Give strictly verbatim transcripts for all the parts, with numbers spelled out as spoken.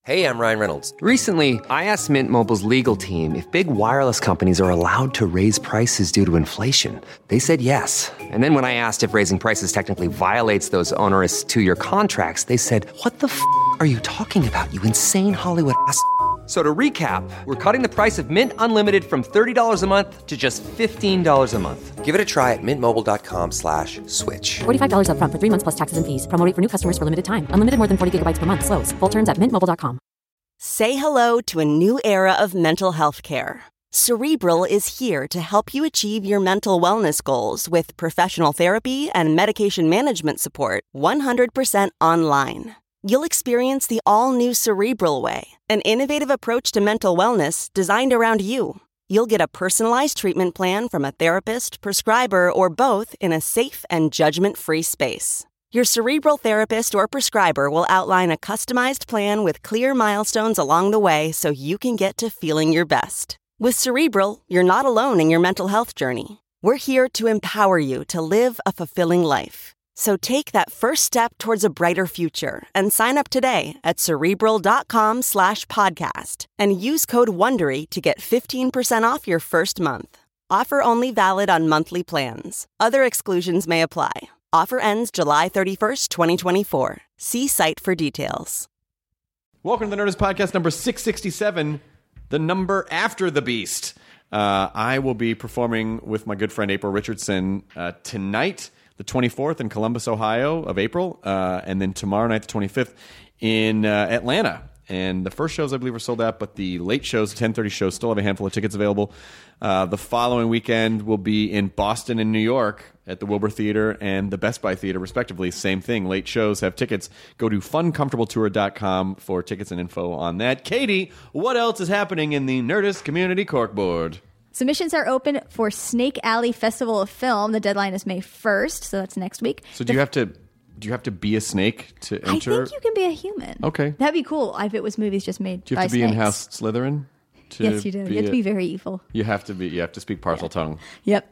Hey, I'm Ryan Reynolds. Recently, I asked Mint Mobile's legal team if big wireless companies are allowed to raise prices due to inflation. They said yes. And then when I asked if raising prices technically violates those onerous two-year contracts, they said, what the f*** are you talking about, you insane Hollywood ass f- So to recap, we're cutting the price of Mint Unlimited from thirty dollars a month to just fifteen dollars a month. Give it a try at mintmobile.com slash switch. forty-five dollars up front for three months plus taxes and fees. Promo rate for new customers for limited time. Unlimited more than forty gigabytes per month. Slows full terms at mint mobile dot com. Say hello to a new era of mental health care. Cerebral is here to help you achieve your mental wellness goals with professional therapy and medication management support one hundred percent online. You'll experience the all-new Cerebral Way, an innovative approach to mental wellness designed around you. You'll get a personalized treatment plan from a therapist, prescriber, or both in a safe and judgment-free space. Your Cerebral therapist or prescriber will outline a customized plan with clear milestones along the way so you can get to feeling your best. With Cerebral, you're not alone in your mental health journey. We're here to empower you to live a fulfilling life. So take that first step towards a brighter future and sign up today at Cerebral.com slash podcast and use code WONDERY to get fifteen percent off your first month. Offer only valid on monthly plans. Other exclusions may apply. Offer ends July thirty-first, twenty twenty-four. See site for details. Welcome to the Nerdist Podcast number six sixty-seven, the number after the beast. Uh, I will be performing with my good friend April Richardson uh, tonight, the twenty-fourth in Columbus, Ohio of April, uh, and then tomorrow night, the twenty-fifth, in uh, Atlanta. And the first shows, I believe, are sold out, but the late shows, ten thirty shows, still have a handful of tickets available. Uh, the following weekend will be in Boston and New York at the Wilbur Theater and the Best Buy Theater, respectively. Same thing. Late shows have tickets. Go to fun comfortable tour dot com for tickets and info on that. Katie, what else is happening in the Nerdist Community Corkboard? Submissions are open for Snake Alley Festival of Film. The deadline is May first, so that's next week. So do you have to... Do you have to be a snake to enter? I think you can be a human. Okay. That'd be cool if it was movies just made by Do you have to be snakes. in House Slytherin? To Yes, you do. You have to be a- very evil. You have to be. You have to speak parcel tongue. Yep.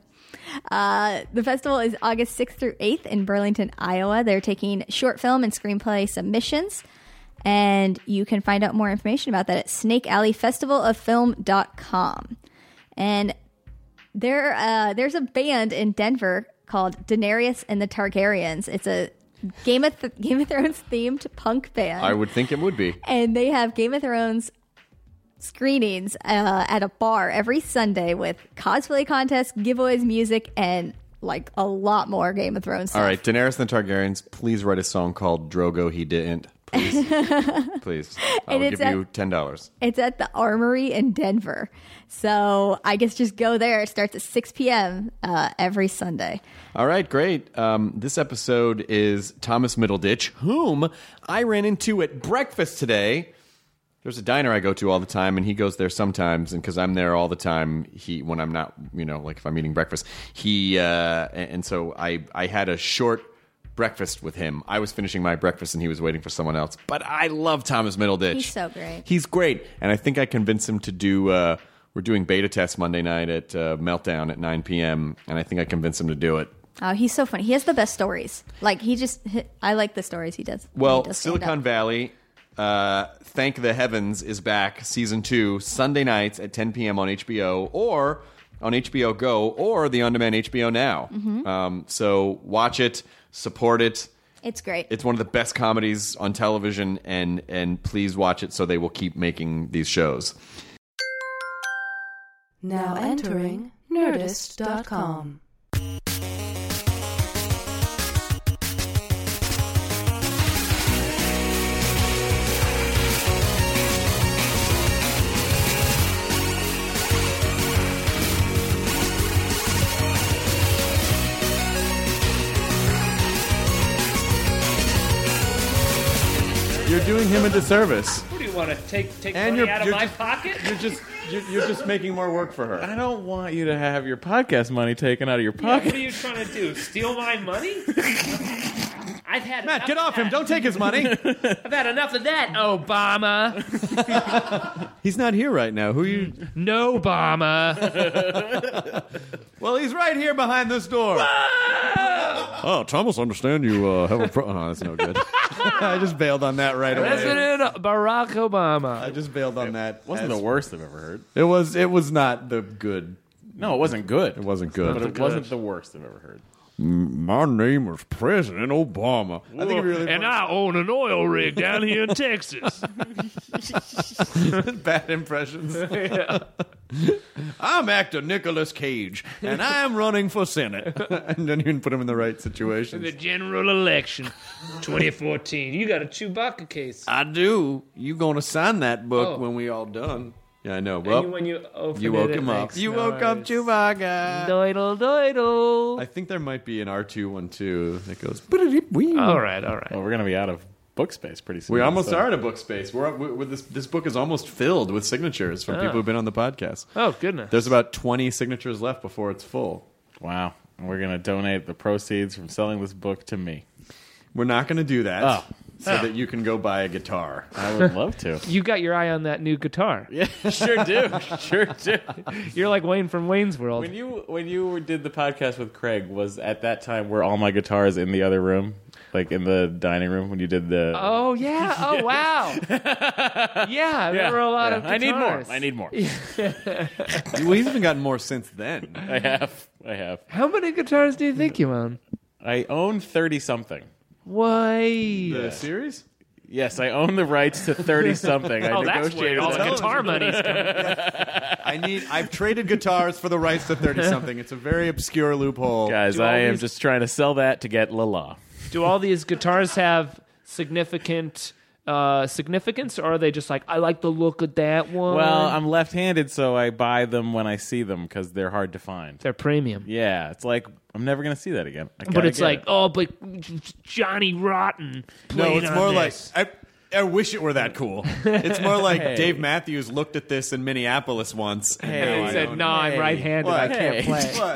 Uh, the festival is August sixth through eighth in Burlington, Iowa. They're taking short film and screenplay submissions. And you can find out more information about that at snake alley festival of film dot com. And there, uh, there's a band in Denver called Daenerys and the Targaryens. It's a Game of Th- Game of Thrones themed punk band. I would think it would be. And they have Game of Thrones screenings uh, at a bar every Sunday with cosplay contests, giveaways, music, and like a lot more Game of Thrones stuff. All right, Daenerys and the Targaryens, please write a song called Drogo He Didn't. Please. Please. I will it's give at- you ten dollars. It's at the Armory in Denver. So I guess just go there. It starts at six p.m. Uh, every Sunday. All right, great. Um, this episode is Thomas Middleditch, whom I ran into at breakfast today. There's a diner I go to all the time, and he goes there sometimes. And because I'm there all the time, he when I'm not, you know, like if I'm eating breakfast, he uh, and, and so I I had a short breakfast with him. I was finishing my breakfast, and he was waiting for someone else. But I love Thomas Middleditch. He's so great. He's great, and I think I convinced him to do. Uh, we're doing beta test Monday night at uh, Meltdown at nine p.m., and I think I convinced him to do it. Oh, he's so funny. He has the best stories. Like he just, I like the stories he does. Well, he does stand Silicon up. Valley, uh, Thank the Heavens is back, season two, Sunday nights at ten p.m. on H B O or on H B O Go or the on-demand H B O Now. Mm-hmm. Um, so watch it, support it. It's great. It's one of the best comedies on television, and and please watch it so they will keep making these shows. Now entering Nerdist dot com. You're doing him a disservice. What do you want to take take And money you're- out of you're my just- pocket? You're just you're, you're just making more work for her. I don't want you to have your podcast money taken out of your Yeah, pocket. what are you trying to do? Steal my money? I've had Matt, enough get of off him. that. Don't take his money. I've had enough of that, Obama. He's not here right now. Who are you? No, Obama. Well, he's right here behind this door. Oh, Thomas, understand you uh, have a problem. Oh, that's no good. I just bailed on that right away. President Barack Obama. I just bailed on that. Wasn't as- the worst I've ever heard. It was. It was not the good. No, it wasn't good. It wasn't good. But it wasn't the worst I've ever heard. My name is President Obama. I think it really and I own an oil rig down here in Texas. bad impressions. I'm actor Nicolas Cage, and I'm running for Senate. And then you can put him in the right situations. The general election, twenty fourteen. You got a Chewbacca case. I do. You gonna sign that book Oh. when we all done? Yeah, I know. And Well, you, when you opened you it, woke it him up. makes You woke up noise. Chewbacca. Doidle, doidle. I think there might be an R two one two that goes. All right, all right. Well, we're going to be out of book space pretty soon. We almost so- are at a book space. We're, we're, we're this. This book is almost filled with signatures from Oh. people who've been on the podcast. Oh, goodness. There's about twenty signatures left before it's full. Wow. And we're going to donate the proceeds from selling this book to me. We're not going to do that. Oh. So that you can go buy a guitar. I would love to. You got your eye on that new guitar. Yeah, sure do. Sure do. You're like Wayne from Wayne's World. When you when you did the podcast with Craig, was at that time were all my guitars in the other room, like in the dining room when you did the? Oh, yeah. Oh, wow. Yeah, there were a lot yeah. of I guitars. need more. I need more. Well, he's even gotten more since then. I have. I have. How many guitars do you think you own? I own thirty something. Why? The series? Yes, I own the rights to thirty something. I Oh, that's where negotiated all the that. guitar money's coming. I need. I've traded guitars for the rights to thirty something. It's a very obscure loophole. Guys, Do I all am these- just trying to sell that to get La La. Do all these guitars have significant uh, significance, or are they just like, I like the look of that one? Well, I'm left-handed, so I buy them when I see them because they're hard to find. They're premium. Yeah, it's like I'm never going to see that again. I But gotta it's get like, it. oh, but Johnny Rotten No, played it's on more this. like. I, I wish it were that cool. It's more like Hey. Dave Matthews looked at this in Minneapolis once. And Hey. now He I said, own no, it. I'm Hey. right-handed. I What? can't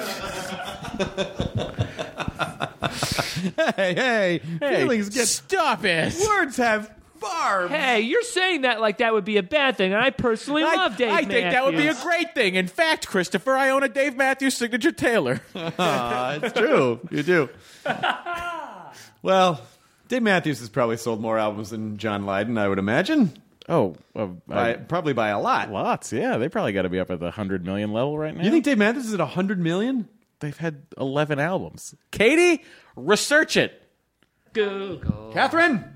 Hey. play. Hey, hey, Hey, feelings get. stop it! Words have barbs. Hey, you're saying that like that would be a bad thing, and I personally I, love Dave I think that would be a Matthews. great thing. In fact, Christopher, I own a Dave Matthews signature Taylor. Ah, it's true. You do. Well, Dave Matthews has probably sold more albums than John Lydon, I would imagine. Oh, uh, By, I- probably by a lot. lots. Yeah, they probably got to be up at the hundred million level right now. You think Dave Matthews is at one hundred million? they've had eleven albums? Katie, research it. Google. Catherine?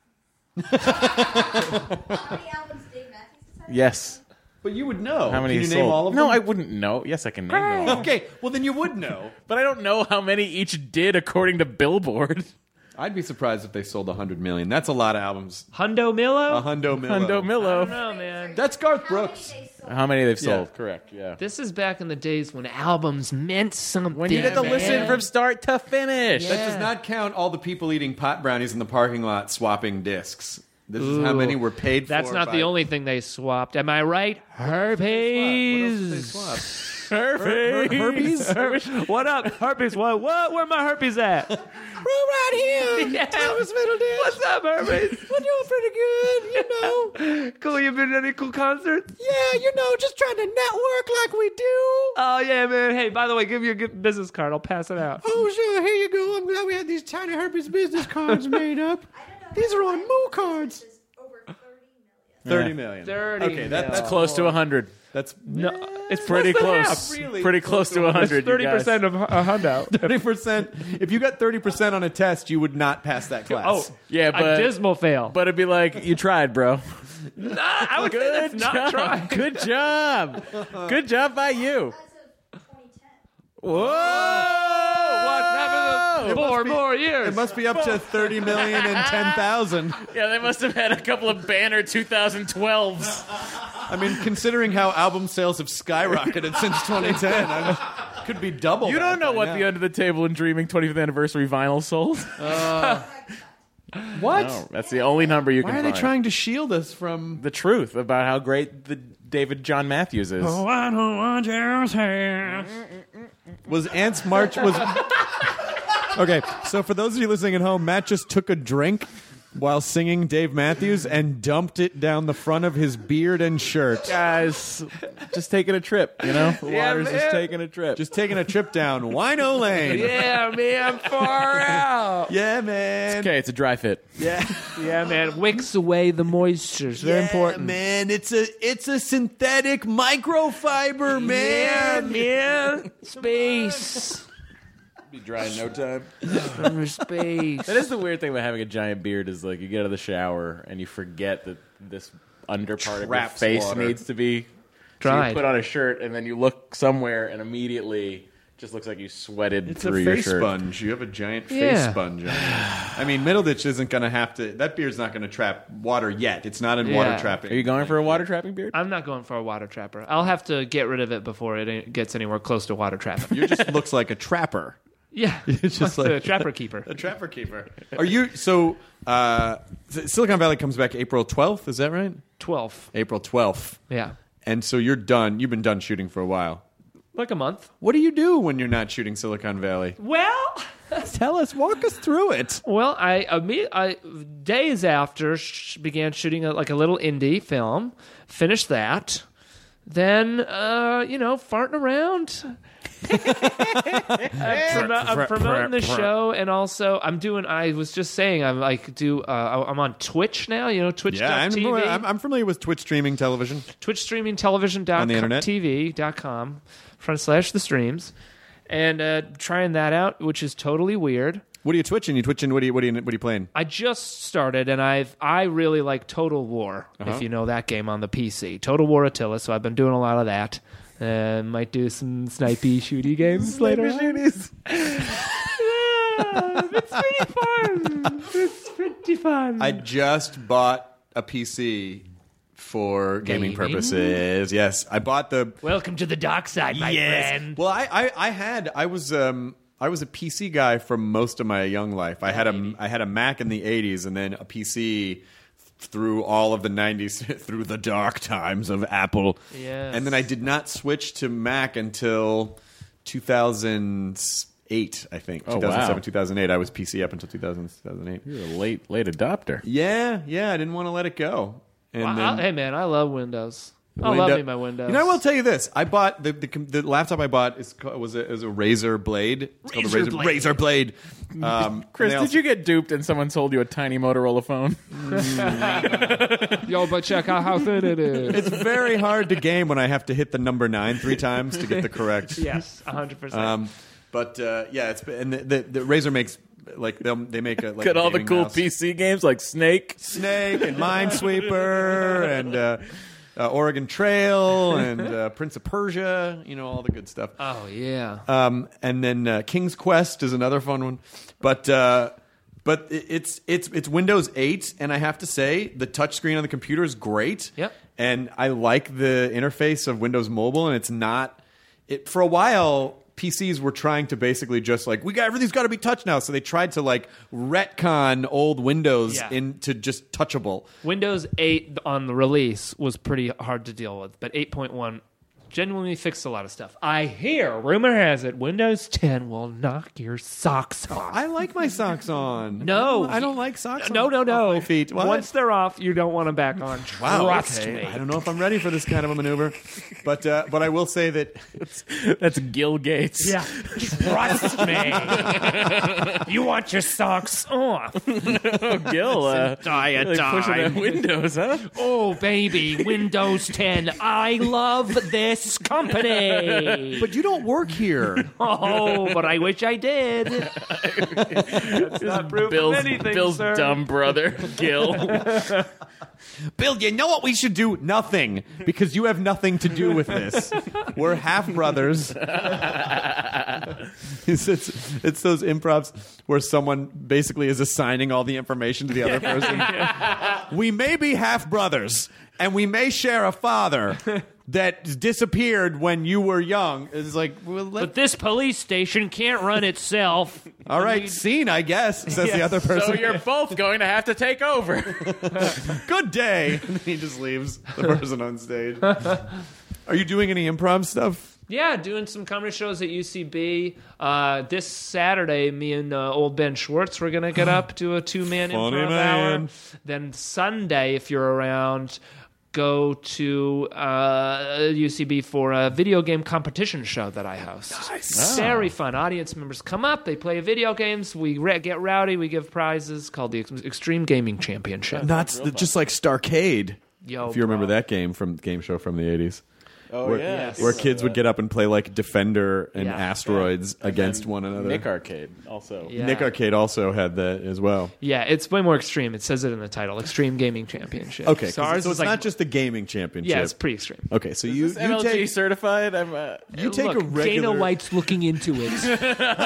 Yes. But you would know. How many Can you he name sold? all of no, them? I wouldn't know. Yes, I can name them all. Okay, well then you would know. But I don't know how many each did according to Billboard. I'd be surprised if they sold one hundred million. That's a lot of albums. Hundo Millo? A hundo Millo. Hundo Millo. No, man. That's Garth Brooks. How many they've sold? Yeah. Correct, yeah. This is back in the days when albums meant something. When you had to man. listen from start to finish. That does not count all the people eating pot brownies in the parking lot swapping discs. This is how many were paid for. That's not by- the only thing they swapped. Am I right? Herpes. Herpes. Herpes. What up, herpes? What? What? Where my herpes at? We're right here. Yeah. Thomas Middleditch. What's up, herpes? We're doing pretty good, you know. Cool. You been to any cool concerts? Yeah, you know, just trying to network like we do. Oh yeah, man. Hey, by the way, give me your good business card. I'll pass it out. Oh, sure. Here you go. I'm glad we had these tiny herpes business cards made up. These are on Moo cards. thirty million. Thirty. Okay, that, mil. that's Close to one hundred. That's No, it's Pretty less than close. half. Really Pretty close close to to one hundred. It's thirty percent of a hundo. thirty percent. If you got thirty percent on a test, you would not pass that class. Oh, Yeah, a but dismal fail. but it'd be like you tried, bro. Nah, I would say that's not job. trying. Good job. Good job by you. Whoa! What's happened in four more years? it must be up to thirty million and ten thousand. Yeah, they must have had a couple of banner twenty twelves. I mean, considering how album sales have skyrocketed since twenty ten, I could be double. You that don't know by what now. the Under the Table and Dreaming twentieth anniversary vinyl sold. What? No, that's the only number you Why can are find. they trying to shield us from? The truth about how great the David John Matthews is. Oh, I don't want your hair. Was Ants March was Okay, so for those of you listening at home, Matt just took a drink while singing Dave Matthews and dumped it down the front of his beard and shirt. Guys, just taking a trip, you know? The Yeah, water's man. just taking a trip. Just taking a trip down Wino Lane. Yeah, man, far out. Yeah, man. okay, it's a dry fit. Yeah. Yeah, man, wicks away the moisture. It's very Yeah, important. man. It's a it's a synthetic microfiber, Yeah, man. man. Space. Be dry in no time. From space. That is the weird thing about having a giant beard is like you get out of the shower and you forget that this under part Traps of your face water. needs to be So Dried. you put on a shirt and then you look somewhere and immediately just looks like you sweated It's through a your face shirt. sponge. You have a giant face Yeah. sponge on you. I mean, Middleditch isn't going to have to. That beard's not going to trap water yet. It's not in Yeah. water trapping. Are you going for a water trapping beard? I'm not going for a water trapper. I'll have to get rid of it before it gets anywhere close to water trapping. You just looks like a trapper. Yeah, It's just the like trapper keeper. a trapper keeper. Are you so? Uh, Silicon Valley comes back April twelfth. Is that right? Twelve. April twelfth. Yeah, And so you're done. You've been done shooting for a while. like a month. What do you do when you're not shooting Silicon Valley? Well, Tell us. Walk us through it. well, I, imme- I days after sh- began shooting a, like a little indie film. Finished that. Then, uh, you know, farting around. I'm, promo- I'm promoting the show, and also I'm doing. I was just saying, I'm like do. Uh, I'm on Twitch now. You know, Twitch Yeah, I'm, dot T V. I'm, I'm familiar with Twitch streaming television. Twitch streaming television dot On the internet? T V dot com front slash the streams, and uh, trying that out, which is totally weird. What are you twitching? You twitching? What are you? What are you? What are you playing? I just started, and I've I really like Total War. Uh-huh. If you know that game on the P C, Total War Attila. So I've been doing a lot of that. Uh, might do some snipey shooty games later. on. Yeah, it's pretty fun. It's pretty fun. I just bought a P C for gaming, Gaming? purposes. Yes, I bought the. Welcome to the dark side, my friend. Well, I, I, I had I was um I was a P C guy for most of my young life. I had a I had a Mac in the eighties and then a P C through all of the nineties, through the dark times of Apple. Yes. And then I did not switch to Mac until two thousand eight, I think. Oh, two thousand seven, wow. two thousand eight. I was P C up until two thousand, two thousand eight. You're a late late adopter. Yeah, yeah, I didn't want to let it go. And Wow, then, hey man, I love Windows. I Window- love me my Windows. You know, I will tell you this. I bought the the, the laptop I bought is ca- was a, is a Razer Blade. It's called a Razer Razer Blade. Razer Blade. Um, Chris, and they did also- you get duped and someone sold you a tiny Motorola phone? Yo, but check out how thin it is. It's very hard to game when I have to hit the number nine three times to get the correct. Yes, one hundred percent. Um, but uh, yeah, it's and the, the, the Razer makes like they they make a like Got a all the gaming cool mouse. P C games like Snake. Snake and Minesweeper and uh, uh, Oregon Trail and uh, Prince of Persia. You know, all the good stuff. Oh yeah. Um, and then uh, King's Quest is another fun one, but uh, but it- it's it's it's Windows eight, and I have to say the touchscreen on the computer is great. Yep. And I like the interface of Windows Mobile, and it's not it for a while. P Cs were trying to basically just like we got everything's got to be touch now, so they tried to like retcon old Windows Yeah. into just touchable. Windows eight on the release was pretty hard to deal with, but eight point one genuinely fixed a lot of stuff. I hear, rumor has it, Windows ten will knock your socks off. I like my socks on. No, I don't like socks. No, on, no, no. off my feet. What? Once they're off, you don't want them back on. Wow, Trust okay. me. I don't know if I'm ready for this kind of a maneuver, but uh, but I will say that That's Gil Gates. Yeah, trust me. You want your socks off. Oh, Gil. Uh, Die really pushing that Windows, huh? Oh, baby, Windows ten. I love this company. but you don't work here. Oh, but I wish I did. That's not proof Bill's, of anything, Bill's sir. dumb brother, Gil. Bill, you know what we should do? Nothing, because you have nothing to do with this. We're half brothers. it's, it's, it's those improvs where someone basically is assigning all the information to the other person. We may be half brothers, and we may share a father that disappeared when you were young. It's like, well, let, But this police station can't run itself. all right, scene, I guess, says the other person. So you're both going to have to take over. Good day. And then he just leaves the person on stage. Are you doing any improv stuff? Yeah, doing some comedy shows at U C B. Uh, this Saturday, me and uh, old Ben Schwartz were going to get up to a two-man Funny improv man. hour. Then Sunday, if you're around, go to uh, U C B for a video game competition show that I host. Nice. Very fun. Audience members come up, they play video games, we re- get rowdy, we give prizes called the Ex- Extreme Gaming Championship. That's just like Starcade. Yo, if you remember bro. that game from game show from the eighties. Oh, where, yeah. where kids would get up and play like Defender and Yeah. Asteroids And against then one another. Nick Arcade also. Yeah. Nick Arcade also had that as well. Yeah, it's way more extreme. It says it in the title, Extreme Gaming Championship. Okay, so 'cause- ours so is it's like, not just the gaming championship. yeah, it's pretty extreme. Okay, so Is you this you M L G take certified? I'm. Uh, you take Look, a regular. Dana White's looking into it.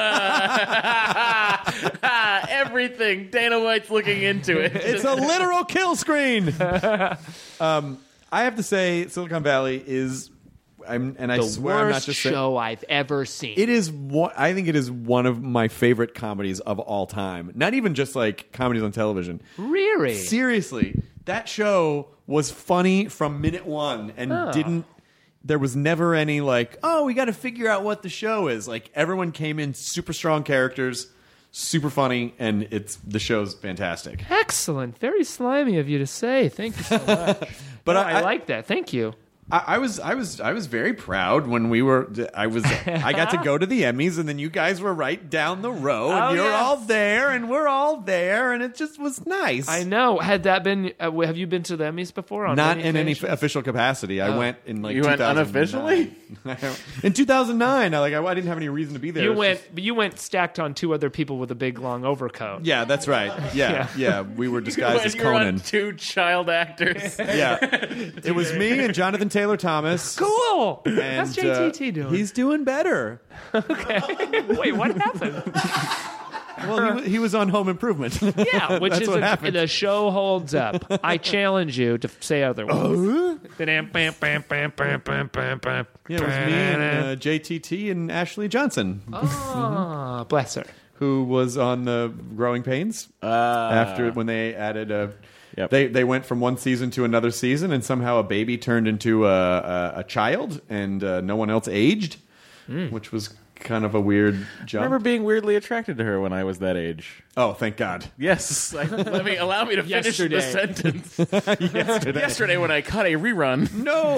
everything. Dana White's looking into it. It's a literal kill screen. um, I have to say, Silicon Valley is, I'm, and I the swear I'm not worst just saying. show I've ever seen. It is one. I think it is one of my favorite comedies of all time. Not even just like comedies on television. Really? Seriously, that show was funny from minute one and Oh. didn't. There was never any like, oh, we got to figure out what the show is. Like everyone came in super strong characters, super funny, and it's the show's fantastic. Excellent. Very slimy of you to say. Thank you so much. But No, I- I, I- like that. Thank you. I, I was, I was, I was very proud when we were. I was, I got to go to the Emmys, and then you guys were right down the road. Oh, You're yes. all there, and we're all there, and it just was nice. I know. Had that been? Uh, have you been to the Emmys before? On Not many in any f- occasions? official capacity. I went in like You went two thousand nine. unofficially? in two thousand nine. I like I, I didn't have any reason to be there. You It was went. just- But you went stacked on two other people with a big long overcoat. yeah, that's right. Yeah, yeah. Yeah. We were disguised as When you're on Conan. two child actors. Yeah, it was me and Jonathan Taylor Thomas. Cool. And, How's J T T uh, doing? He's doing better. Wait, what happened? Well, he, wa- he was on Home Improvement. Yeah, which That's is what a, happened. the show holds up. I challenge you to say otherwise. Bam, bam, bam, bam, bam, bam, bam, bam. Yeah, it was me and uh, J T T and Ashley Johnson, Ah, bless her. who was on the Growing Pains after when they added a. Yep. They they went from one season to another season, and somehow a baby turned into a a, a child, and uh, no one else aged, which was kind of a weird I jump. remember being weirdly attracted to her when I was that age. Oh, thank God! Yes. Like, let me allow me to finish Yesterday. the sentence. Yesterday. Yesterday when I caught a rerun.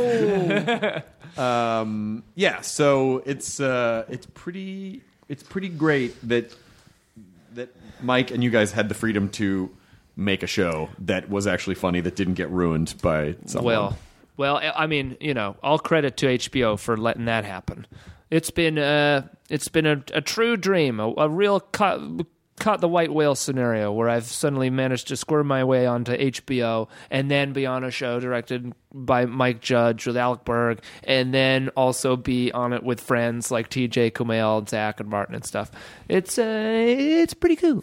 No. um, yeah. So it's uh, it's pretty it's pretty great that that Mike and you guys had the freedom to make a show that was actually funny that didn't get ruined by someone. Well, well, I mean, you know, all credit to H B O for letting that happen. It's been uh, it's been a, a true dream, a, a real cut, caught the white whale scenario where I've suddenly managed to squirm my way onto H B O and then be on a show directed by Mike Judge with Alec Berg, and then also be on it with friends like T J Kumail, Zach, and Martin and stuff. It's uh, it's pretty cool.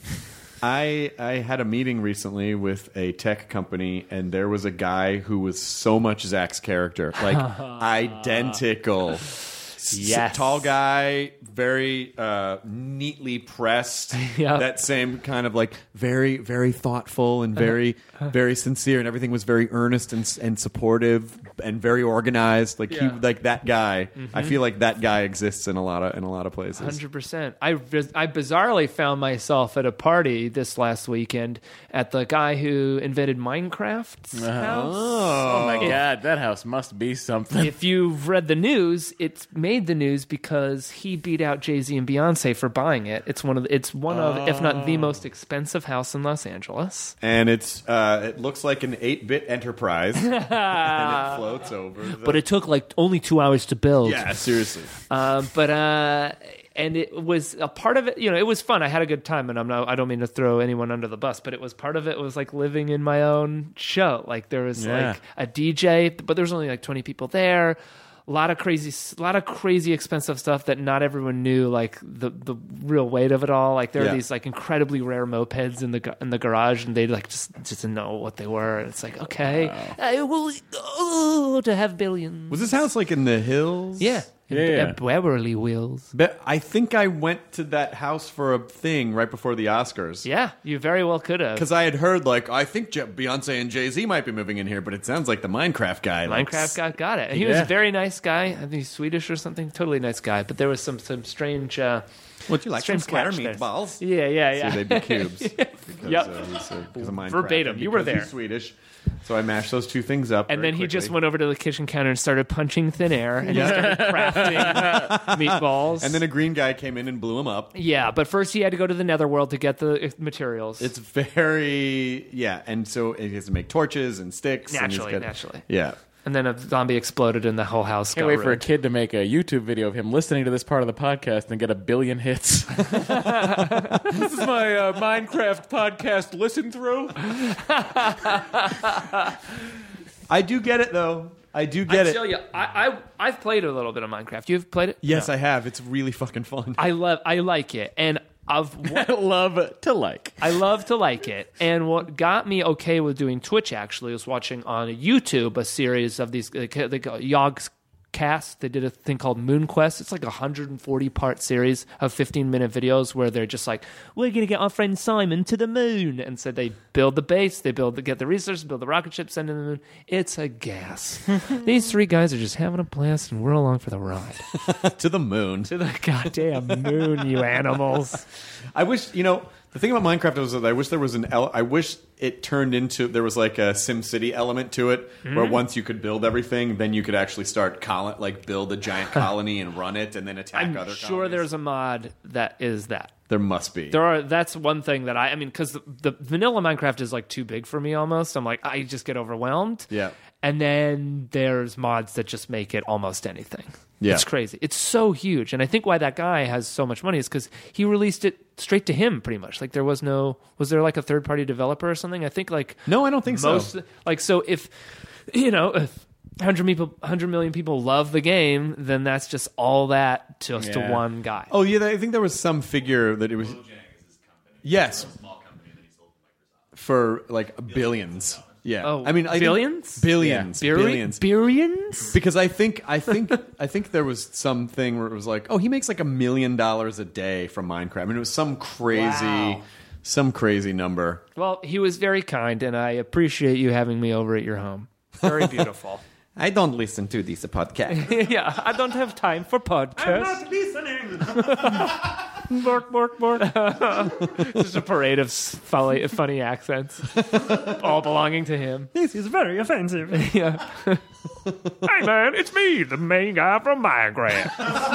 I I had a meeting recently with a tech company, and there was a guy who was so much Zach's character, like identical. S- Yes. tall guy, very uh, neatly pressed. Yeah. That same kind of like very, very thoughtful and very, very sincere, and everything was very earnest and and supportive and very organized. Like he, Yeah. like that guy. I feel like that guy exists in a lot of in a lot of places. Hundred percent. I biz- I bizarrely found myself at a party this last weekend at the guy who invented Minecraft's house. Oh my god, that house must be something. If you've read the news, it's made the news because he beat out Jay-Z and Beyonce for buying it. It's one of the, it's one of, if not the most expensive house in Los Angeles. And it's uh, it looks like an eight-bit enterprise, and it floats over. The, But it took like only two hours to build. yeah, seriously. Um, but uh, and it was a part of it. You know, it was fun. I had a good time, and I'm not. I don't mean to throw anyone under the bus, but it was part of it. Was like living in my own show. Like there was Yeah. like a D J, but there was only like twenty people there. A lot of crazy, a lot of crazy expensive stuff that not everyone knew, like the the real weight of it all. Like there Yeah. are these like incredibly rare mopeds in the gu- in the garage, and they like just just didn't know what they were. And it's like, okay, I will oh, to have billions. Was this house like in the hills? Yeah, Yeah, yeah. At Beverly Wills. But I think I went to that house for a thing right before the Oscars. Yeah, you very well could have. Because I had heard, like, I think Je- Beyonce and Jay-Z might be moving in here, but it sounds like the Minecraft guy. like, Minecraft guy got it. And he was Yeah. a very nice guy. I think he's Swedish or something. Totally nice guy. But there was some some strange. Uh, Would you like some strange splatter clash there. meatballs? Yeah, yeah, yeah. So they'd be cubes. Because, Yep. uh, he's, uh, because of Minecraft. Verbatim, And you were because there. He's Swedish. So I mashed those two things up. And very then he just quickly. went over to the kitchen counter and started punching thin air and he started crafting meatballs. And then a green guy came in and blew him up. yeah, but first he had to go to the netherworld to get the uh, materials. It's very, yeah. And so he has to make torches and sticks. and he's Naturally, got- naturally. Yeah. And then a zombie exploded and the whole house Can't got wait for a ruined. kid to make a YouTube video of him listening to this part of the podcast and get a billion hits. This is my uh, Minecraft podcast listen through. I do get it, though. I do I get it. tell you, I, I I've played a little bit of Minecraft. You've played it? Yes, No. I have. It's really fucking fun. I love I like it, and of what Love to like. I love to like it. And what got me okay with doing Twitch actually was watching on YouTube a series of these they call Yogg's Cast. They did a thing called Moon Quest. It's like a one hundred forty part series of fifteen minute videos where they're just like, we're going to get our friend Simon to the moon. And so they build the base, they build the, get the resources, build the rocket ship, send it to the moon. It's a gas. These three guys are just having a blast and we're along for the ride. To the moon. To the goddamn moon, you animals. I wish, you know, the thing about Minecraft was that I wish there was an, el- I wish it turned into, there was like a SimCity element to it, where once you could build everything, then you could actually start, col- like, build a giant colony and run it and then attack I'm other sure colonies. there's a mod that is that. There must be. There are. That's one thing that I. I mean, because the, the vanilla Minecraft is like too big for me. Almost, I'm like I just get overwhelmed. Yeah. And then there's mods that just make it almost anything. Yeah. It's crazy. It's so huge, and I think why that guy has so much money is because he released it straight to him, pretty much. Like there was no. Was there like a third party developer or something? I think like No, I don't think so. most, Like so, if you know if. one hundred people, one hundred million people love the game, then that's just all that just to Yeah. one guy. Oh, yeah, I think there was some figure that it was. Yes. For like billions. Yeah. Oh, I mean, I think- billions? billions. Billi- Billions. Billions? Because I think I think I think there was something where it was like, oh, he makes like a million dollars a day from Minecraft. I mean, it was some crazy, Wow. some crazy number. Well, he was very kind, and I appreciate you having me over at your home. Very beautiful. I don't listen to this podcast. Yeah, I don't have time for podcasts. Bork, bork, bork. Just a parade of s- funny, funny accents, all belonging to him. This is very offensive. Yeah. Hey, man, it's me, the main guy from Minecraft.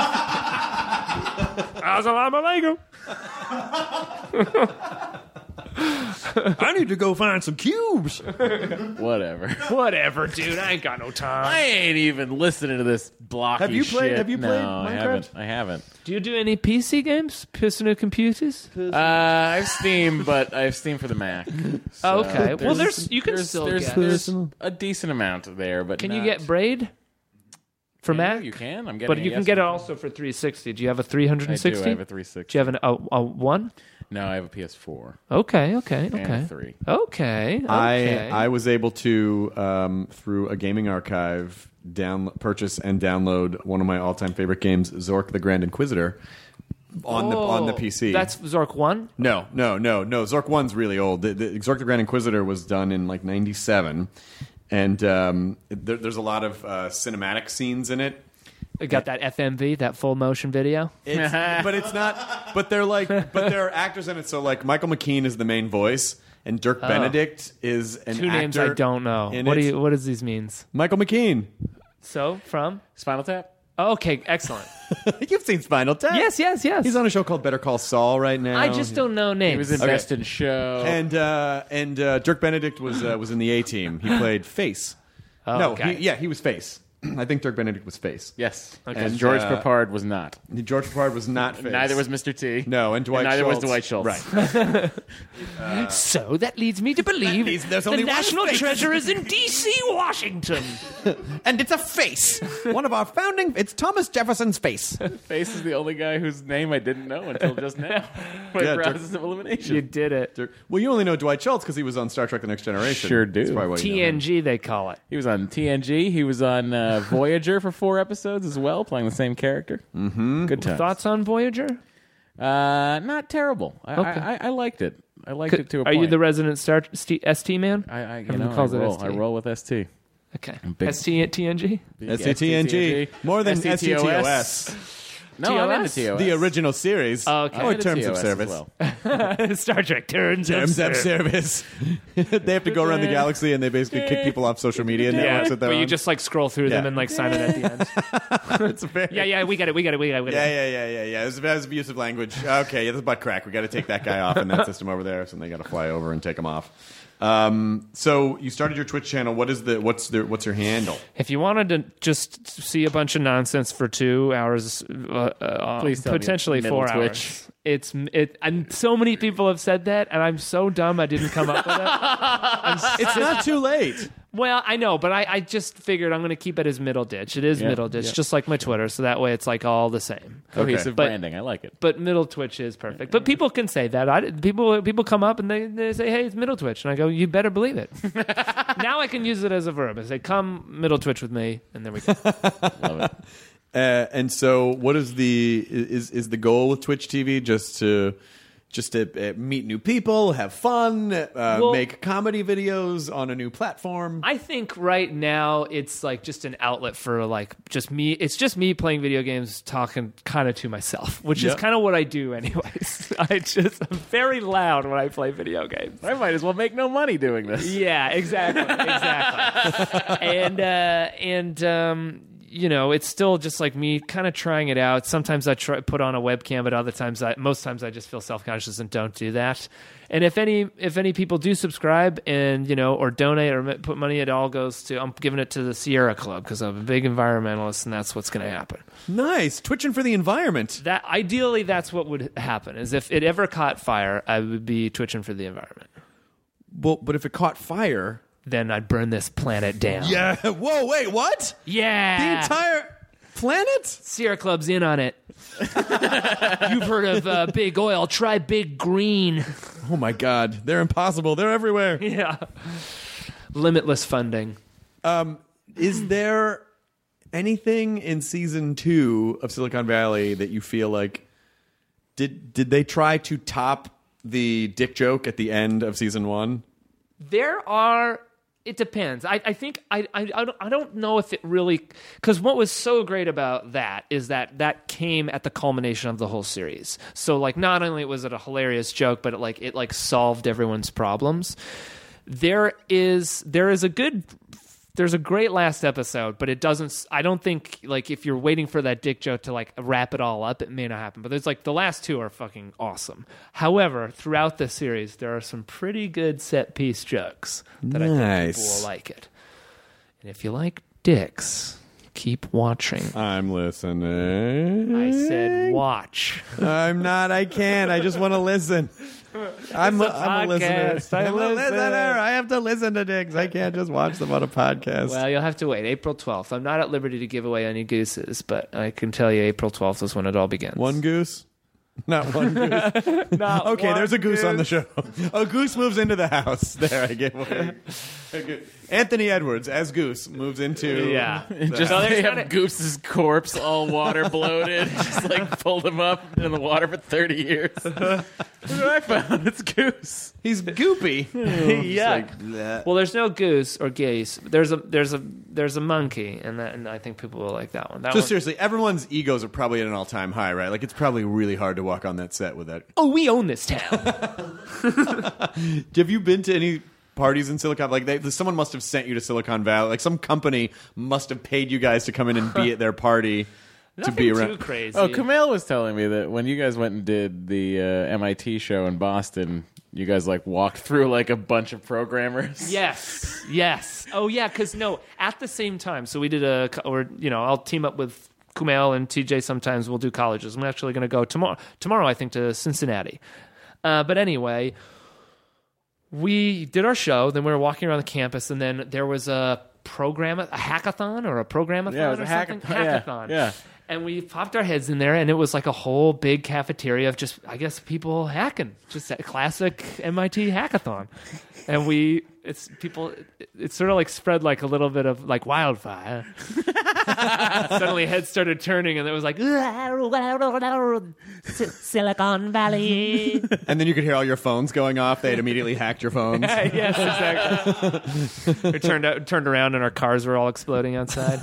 Assalamu alaikum. I need to go find some cubes. Whatever. Whatever, dude. I ain't got no I time. ain't even listening to this blocky Have you played- shit. have you played no, I Minecraft? haven't. I haven't. Do you do any P C games? Personal computers? Uh, I have Steam, but I have Steam for the Mac. So Okay. Well, there's- you can there's, still there's, get- there's a decent amount there, but Can you not- get Braid for Can Mac? You, you can. I'm getting. But it, you can yes, get it I also for three sixty. Do you have a three I do. sixty? I have a three sixty. Do you have an, a, a one? No, I have a P S four. Okay, okay, And okay. a three. Okay, I okay. I was able to um, through a gaming archive down purchase and download one of my all time favorite games, Zork the Grand Inquisitor, on the on the Oh, P C. That's Zork one? No, no, no, no. Zork one's really old. The, the Zork the Grand Inquisitor was done in like ninety-seven, and um, there, there's a lot of uh, cinematic scenes in it. It got that F M V, that full motion video. It's, but it's not. But they're like. But there are actors in it. So like Michael McKean is the main voice, and Dirk Oh. Benedict is an Two actor. names I don't know. in What do it. you? What does these means? Michael McKean. So from? Spinal Tap. Oh, okay, excellent. You've seen Spinal Tap. yes, yes, yes. He's on a show called Better Call Saul right now. I just don't know names. He was in Okay. Best in Show. And uh, and uh, Dirk Benedict was uh, was in the A Team. He played Face. Oh, no, okay. he, yeah, he was Face. I think Dirk Benedict was Face. yes. Okay. And George uh, Papard was not. George Papard was not Face. Neither was Mister T. No, and Dwight. And neither was Schultz. Dwight Schultz. Right. So that leads me to believe means there's the only one national face. treasure is in D C, Washington. And it's a face. One of our founding. It's Thomas Jefferson's face. Face is the only guy whose name I didn't know until just now. My Yeah, Dirk- process of elimination. You did it. Dirk- Well, you only know Dwight Schultz because he was on Star Trek: The Next Generation. Sure do. That's probably why you know him. T N G, they call it. He was on T N G. He was on uh, uh, Voyager for four episodes as well, playing the same character. Mm-hmm. Good times. Thoughts on Voyager? Uh, not terrible. I, Okay. I, I, I liked it. I liked it to a Are point. you the resident Star St- S T man? I, I, you Everyone know, I calls it roll, S T. I roll with S T. Okay. big- S T T N G? S T T N G. More than S T T O S. No, I'm into T O S. The original series. Oh, okay. Or I'm into terms T O of S service. as well. Star Trek Terms, Terms of service. They have to go around the galaxy and they basically kick people off social media networks Yeah, that they're but you on. just like scroll through them Yeah. and like sign it at the end. It's very... Yeah, yeah, we got it, we got it, we got it. We got Yeah, it. yeah, yeah, yeah, yeah. It was, it was abusive language. Okay, yeah, that's butt crack. We got to take that guy off in that system over there, so they got to fly over and take him off. Um, so you started your Twitch channel. What is the what's the what's your handle? If you wanted to just see a bunch of nonsense for two hours, uh, uh, Please tell me potentially it's four middle hours, Twitch. it's it. And so many people have said that, and I'm so dumb I didn't come up with it. I'm It's not too late. Well, I know, but I, I just figured I'm going to keep it as middle ditch. It is Yeah, middle ditch, yeah. just like my Twitter, so that way it's like all the same. Cohesive But- branding. I like it. But middle Twitch is perfect. But people can say that. I, people people come up and they, they say, "Hey, it's middle Twitch," and I go, "You better believe it." Now I can use it as a verb. I say, "Come middle Twitch with me," and there we go. Love it. Uh, and so, what is the is is the goal with Twitch T V? Just to just to uh, meet new people, have fun, uh, Well- make comedy videos on a new platform. I think right now it's like just an outlet for like just me. It's just me playing video games, talking kind of to myself, which Yep. is kind of what I do anyways. I just I'm very loud when I play video games. I might as well make no money doing this. Yeah, exactly, exactly. and uh, and um, you know, it's still just like me, kind of trying it out. Sometimes I try put on a webcam, but other times, I, most times, I just feel self conscious and don't do that. And if any if any people do subscribe and you know or donate or put money, it all goes to I'm giving it to the Sierra Club because I'm a big environmentalist, and that's what's going to happen. Nice, twitching for the environment. That ideally, that's what would happen. Is if it ever caught fire, I would be twitching for the environment. Well, but if it caught fire, Then I'd burn this planet down. yeah. Whoa, wait, what? Yeah. The entire planet? Sierra Club's in on it. You've heard of uh, Big Oil. Try Big Green. Oh my God, they're impossible. They're everywhere. Yeah. Limitless funding. Um, is there anything in season two of Silicon Valley that you feel like did did they try to top the dick joke at the end of season one? There are. It depends. I, I think I, I I don't- I don't know if it really because what was so great about that is that that came at the culmination of the whole series. So like not only was it a hilarious joke, but it like it like solved everyone's problems. There is there is a good there's a great last episode, but it doesn't. I don't think like if you're waiting for that dick joke to like wrap it all up, it may not happen. But there's like the last two are fucking awesome. However, throughout the series, there are some pretty good set piece jokes that I think Nice. people will like it. And if you like dicks, keep watching. I'm listening. I said watch. I'm not. I can't. I just want to listen. I'm, a, I'm a listener. podcast. I I'm a listen. listener. I have to listen to dicks. I can't just watch them on a podcast. Well, you'll have to wait. April twelfth. I'm not at liberty to give away any gooses, but I can tell you April twelfth is when it all begins. One goose? Not one goose. Not Okay, one there's a goose on the goose. show. A goose moves into the house. There, I gave away. A goo- Anthony Edwards as Goose moves into. Yeah. the Just No, house. there's they not have a- Goose's corpse all water bloated. Just like pulled him up in the water for thirty years. Look what I found. It's Goose. He's goopy. Yeah. Well, there's no goose or geese. There's a there's a there's a monkey, and that, and I think people will like that one. That Just one. seriously, everyone's egos are probably at an all-time high, right? Like, it's probably really hard to walk on that set with that. Oh, we own this town. Have you been to any parties in Silicon Like, they, someone must have sent you to Silicon Valley. Like, some company must have paid you guys to come in and be at their party to Nothing be too around. crazy. Oh, Kumail was telling me that when you guys went and did the uh, M I T show in Boston, you guys like walked through like a bunch of programmers. Yes, yes. Oh, yeah. Because no, at the same time. So we did a, or you know, I'll team up with Kumail and T J. Sometimes we'll do colleges. I'm actually going to go tomorrow. Tomorrow, I think, to Cincinnati. Uh, but anyway, we did our show. Then we were walking around the campus, and then there was a program, a hackathon or a programathon Yeah, it was or a something. hackathon. Yeah, Hackathon. yeah. And we popped our heads in there, and it was like a whole big cafeteria of just, I guess, people hacking. Just a classic M I T hackathon. And we, it's people, it, it sort of like spread like a little bit of like wildfire. Suddenly heads started turning, and it was like Silicon Valley. And then you could hear all your phones going off. They had immediately hacked your phones. Yes, exactly. It turned out, turned around, and our cars were all exploding outside.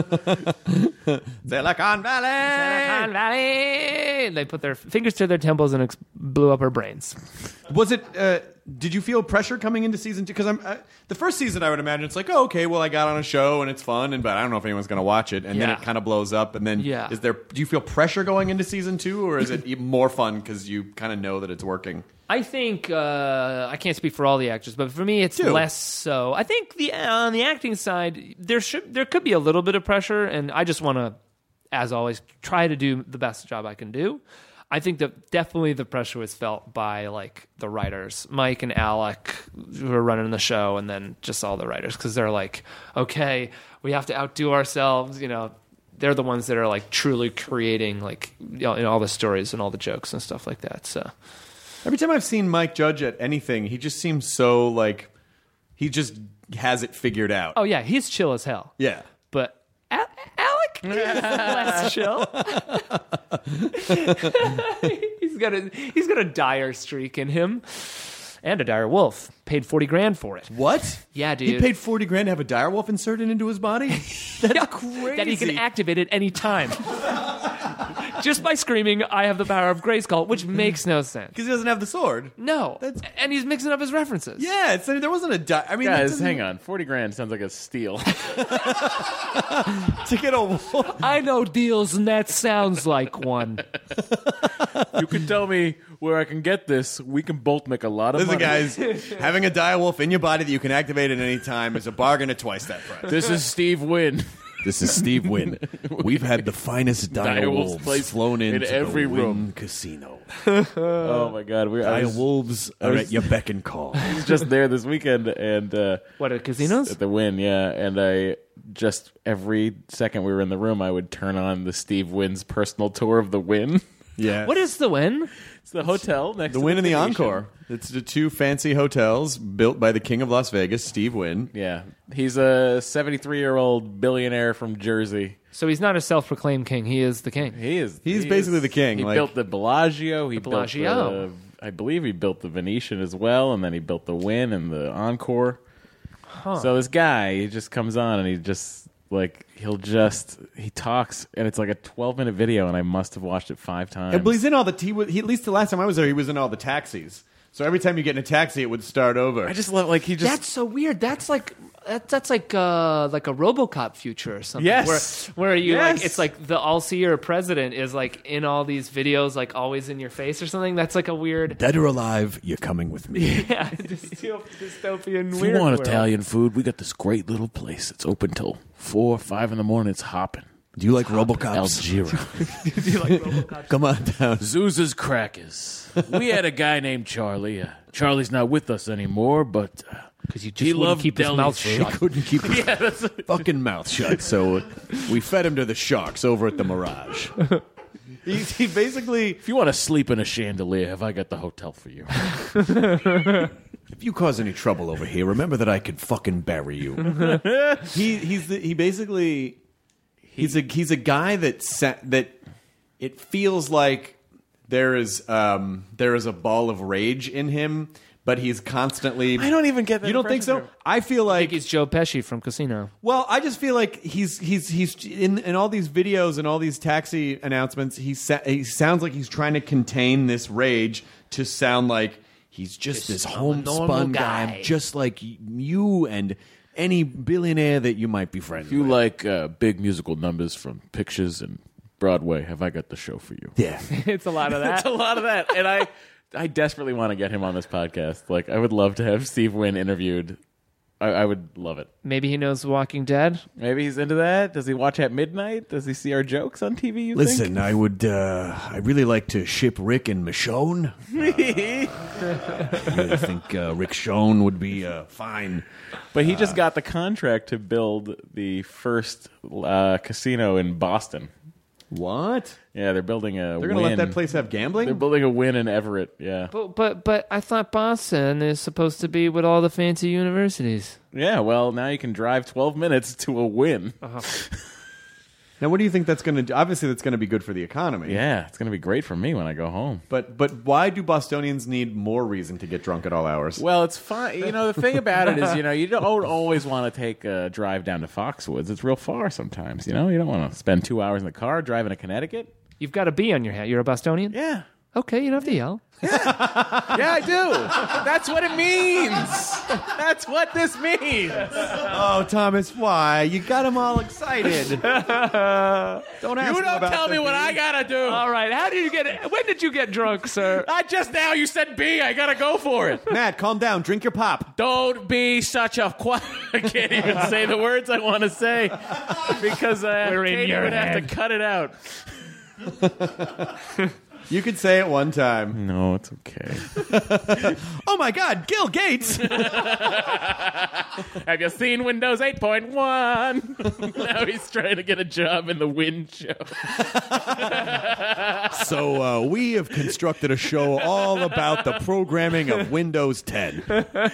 Silicon Valley! Silicon Valley! They put their fingers to their temples and ex- blew up our brains. Was it? Uh, did you feel pressure coming into season two? Because I'm uh, the first season, I would imagine it's like, oh, okay, well, I got on a show and it's fun, and but I don't know if anyone's going to watch it, and Yeah. then it kind of blows up, and then Yeah. is there? Do you feel pressure going into season two, or is it even more fun because you kind of know that it's working? I think uh, I can't speak for all the actors, but for me, it's Two. less so. I think the on the acting side, there should there could be a little bit of pressure, and I just want to, as always, try to do the best job I can do. I think that definitely the pressure was felt by like the writers, Mike and Alec, who are running the show, and then just all the writers, because they're like, okay, we have to outdo ourselves. You know, they're the ones that are like truly creating like you know, you know, all the stories and all the jokes and stuff like that. So. Every time I've seen Mike Judge at anything, he just seems so like he just has it figured out. Oh yeah, he's chill as hell. Yeah. But Al- Alec is less chill. he's got a he's got a dire streak in him, and a dire wolf. Paid forty grand for it. What? Yeah, dude. He paid forty grand to have a direwolf inserted into his body? That's Yeah, crazy. that he can activate at any time. Just by screaming, "I have the power of Grayskull," which makes no sense. Because he doesn't have the sword. No, That's- and he's mixing up his references. Yeah, it's, there wasn't a di- I mean, that Guys, doesn't- hang on. forty grand sounds like a steal. to get a wolf. I know deals, and that sounds like one. You can tell me where I can get this. We can both make a lot of Listen, money. guys, having a direwolf in your body that you can activate at any time is a bargain at twice that price. This is Steve Wynn. This is Steve Wynn. We've had the finest Direwolves direwolves placed flown in into every the Wynn room. casino. Oh my God, we I was, Direwolves I are was- at your beck and call. I was just there this weekend and uh, What, at casinos? at the Wynn, yeah. And I just every second we were in the room, I would turn on the Steve Wynn's personal tour of the Wynn. Yeah. What is the win? It's the hotel next the to Wynn and the Venetian. Encore? It's the two fancy hotels built by the King of Las Vegas, Steve Wynn. Yeah, he's a seventy-three-year-old billionaire from Jersey. So he's not a self-proclaimed king. He is the king. He is. He's he basically is- the king, He like- built the Bellagio. He The Bellagio. built the, I believe he built the Venetian as well, and then he built the Wynn and the Encore. So this guy, he just comes on and he just like he'll just he talks, and it's like a twelve-minute video, and I must have watched it five times. Yeah, but he's in all the he, was- he at least the last time I was there, he was in all the taxis. So every time you get in a taxi, it would start over. I just love like he just That's so weird. That's like that, that's like uh, like a RoboCop future or something. Yes. Where, where you Yes. like it's like the all-seer president is like in all these videos, like always in your face or something. That's like a weird, Dead or alive, you're coming with me. yeah, dystop- dystopian. If weird you want world. Italian food, we got this great little place. It's open till four, five in the morning. It's hopping. Do you like Robocops? Algira. Do you like RoboCop? Come on down. Zuz's Crackers. We had a guy named Charlie. Uh, Charlie's not with us anymore, but uh, Because you just he wouldn't loved keep his deli mouth food. shut. Couldn't keep his fucking mouth shut, so we fed him to the sharks over at the Mirage. He, he basically, If you want to sleep in a chandelier, have I got the hotel for you? If you cause any trouble over here, remember that I could fucking bury you. he he's the, he basically he's a he's a guy that sa- that it feels like there is um there is a ball of rage in him, but he's constantly. I don't even get that You don't think impression so? from him. I feel I like think he's Joe Pesci from Casino. Well, I just feel like he's he's he's in in all these videos and all these taxi announcements. He sa- he sounds like he's trying to contain this rage to sound like he's just, This this homespun homespun guy. guy, just like you and any billionaire that you might be friends If you with. like uh, big musical numbers from pictures and Broadway, have I got the show for you? Yeah. It's a lot of That's that. a lot of that. And I I desperately want to get him on this podcast. Like, I would love to have Steve Wynn interviewed. I, I would love it. Maybe he knows Walking Dead. Maybe he's into that. Does he watch at midnight? Does he see our jokes on T V, you Listen, think? I would. Uh, I really like to ship Rick and Michonne. Uh, I think uh, Rick Schoen would be uh, fine. But he just got the contract to build the first uh, casino in Boston. What? Yeah, they're building a They're going to let that place have gambling? They're building a Wynn in Everett, yeah. But but but I thought Boston is supposed to be with all the fancy universities. Yeah, well, now you can drive twelve minutes to a Wynn. Now, what do you think that's going to do? Obviously, that's going to be good for the economy. Yeah, it's going to be great for me when I go home. But but why do Bostonians need more reason to get drunk at all hours? Well, it's fun. You know, the thing about it is, you know, you don't always want to take a drive down to Foxwoods. It's real far sometimes, you know? You don't want to spend two hours in the car driving to Connecticut. You've got a B on your hat. You're a Bostonian? Yeah. Okay, you don't have to yell. Yeah, I do. That's what it means. That's what this means. Oh, Thomas, why? You got them all excited. Don't ask You them don't about tell the me what beat. I gotta do. All right, how did you get? When did you get drunk, sir? I just now you said B. I gotta go for it. Matt, calm down. Drink your pop. Don't be such a quiet. I can't even say the words I want to say because uh, We're in Katie your would have head. to cut it out. You could say it one time. No, it's okay. Oh my God, Gil Gates! Have you seen Windows eight point one? Now he's trying to get a job in the Wind show. So uh, we have constructed a show all about the programming of Windows ten.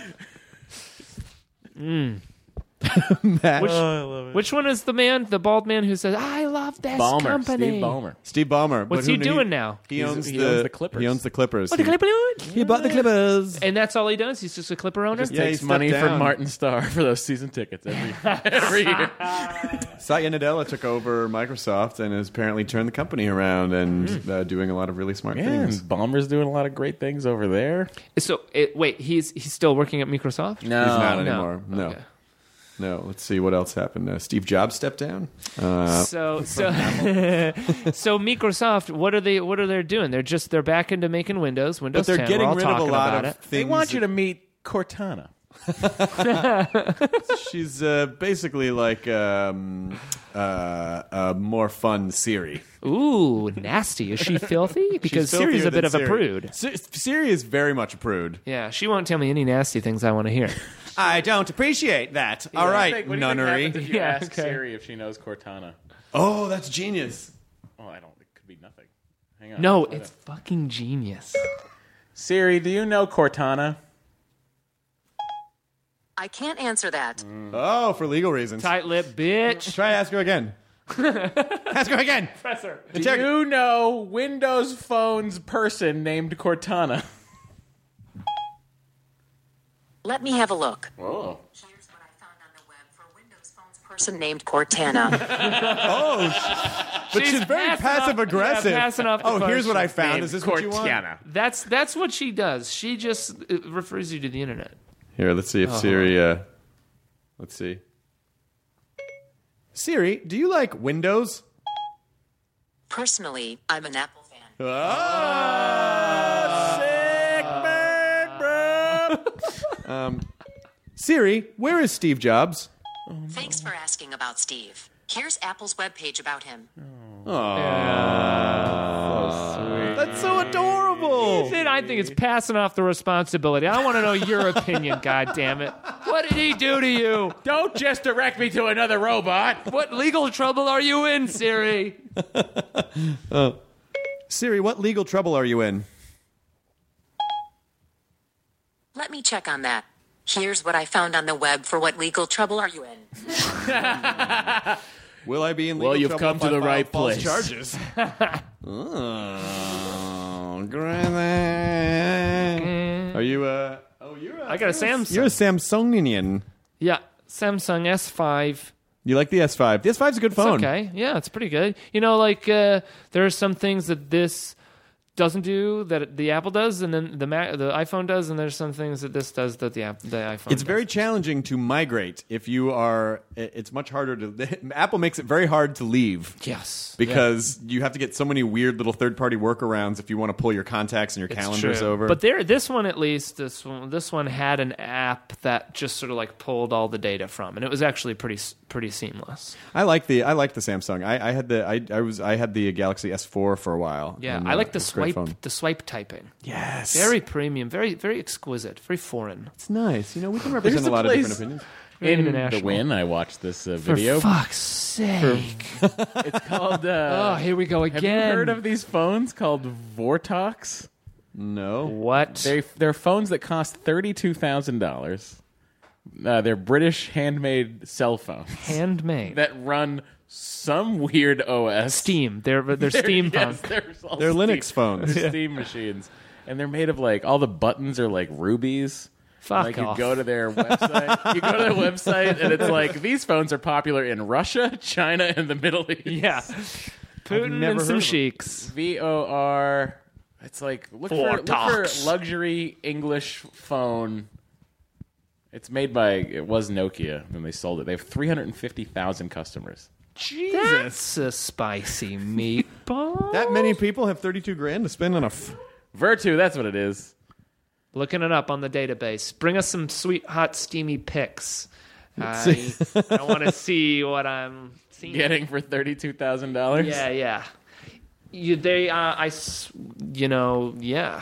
Matt. Which, which one is the man, the bald man who says, "I love this Ballmer, company"? Steve Ballmer. Steve Ballmer. What's but he who- doing now? He He's- owns, he the, owns the Clippers. He owns the Clippers. What, the He- Clipper? He bought the Clippers. And that's all he does. He's just a Clipper owner. Just Yeah, he takes stepped money down. from Martin Starr for those season tickets every every year. Satya Nadella took over Microsoft and has apparently turned the company around and uh, doing a lot of really smart Yeah, and things. Ballmer's doing a lot of great things over there. So it, wait, he's he's still working at Microsoft? No, He's not no. anymore. No. Okay. No. Let's see what else happened. Uh, Steve Jobs stepped down. Uh, So so so Microsoft, what are they what are they doing? They're just they're back into making Windows, Windows but they're ten. getting We're all rid of a talking lot about of it. things. They want you to meet Cortana. She's uh, basically like um, uh, a more fun Siri. Ooh, nasty. Is she filthy? Because She's Siri's filthier a bit than of a Siri. prude. Si- Siri is very much a prude. Yeah, she won't tell me any nasty things I want to hear. I don't appreciate that. All What do you right, think- what do you think nunnery. happens if you Yeah, ask okay. Siri if she knows Cortana? Oh, that's genius. Oh, I don't. It could be nothing. Hang on. No, Hold it's on. fucking genius. Siri. Do you know Cortana? I can't answer that. Oh, for legal reasons. Tight lip, bitch. Try ask her again. Ask her again. Professor. Do you know Windows Phone's person named Cortana? Let me have a look. Oh. Here's what I found on the web for Windows Phone's person named Cortana. But she's, very passing passive off- aggressive. yeah, passing off the oh, here's what I question. found. Named Is this what you want? Cortana. That's that's what she does. She just uh, refers you to the internet. Here, let's see if Siri. Uh, let's see. Siri, do you like Windows? Personally, I'm an Apple fan. Ah, sick bird, bro. um, Siri, where is Steve Jobs? Thanks for asking about Steve. Here's Apple's webpage about him. That's so adorable. Then I think it's passing off the responsibility. I want to know your opinion, God damn it. What did he do to you? Don't just direct me to another robot. What legal trouble are you in, Siri? Siri, what legal trouble are you in? Let me check on that. Here's what I found on the web for what legal trouble are you in. Will I be in legal Well, you've trouble come if to I the file right false place. charges? oh, Granny. Are you uh Oh, you're a, I got a Samsung. You're a Samsungian. Yeah, Samsung S five. You like the S five? The S five's a good It's phone. okay. Yeah, it's pretty good. You know, like uh, there are some things that this doesn't do that the Apple does, and then the Mac, the iPhone does, and there's some things that this does that the app, the iPhone. It's does. very challenging to migrate if you are. it- It's much harder to. Apple makes it very hard to leave. Yes. Because you have to get so many weird little third-party workarounds if you want to pull your contacts and your It's calendars true. over. But there, this one at least, this one, this one had an app that just sort of like pulled all the data from, and it was actually pretty pretty seamless. I like the I like the Samsung. I, I had the I, I was I had the Galaxy S four for a while. Yeah, and, I uh, like the it's a great swipe phone. the swipe typing. Yes, Very premium, very very exquisite, very foreign. It's nice. You know, we can represent There's a a lot of place- different opinions. In International. the Win, I watched this uh, For video. fuck's sake! It's called. Uh, Oh, here we go have again. you heard of these phones called Vortox? No. What? They they're phones that cost thirty two thousand dollars. Uh, they're British handmade cell phones. Handmade. That run some weird O S. Steam. They're they're, they're steampunk. Yes, they're all They're Steam, Linux phones. They're Steam machines. And they're made of like, all the buttons are like rubies. Fuck like off. you go to their website, you go to their website, and it's like these phones are popular in Russia, China, and the Middle East. Yeah. Putin never and heard some of 'em. sheiks. V O R. It's like look Four for, look talks. for luxury English phone. It's made by it was Nokia when they sold it. They have three hundred and fifty thousand customers. Jesus. That's a spicy meatball. That many people have thirty-two grand to spend on a. F- Vertu, that's what it is. Looking it up on the database. Bring us some sweet, hot, steamy pics. I, I want to see what I'm seeing. Getting for thirty-two thousand dollars. Yeah, yeah. You, they, uh, I, s- you know, yeah.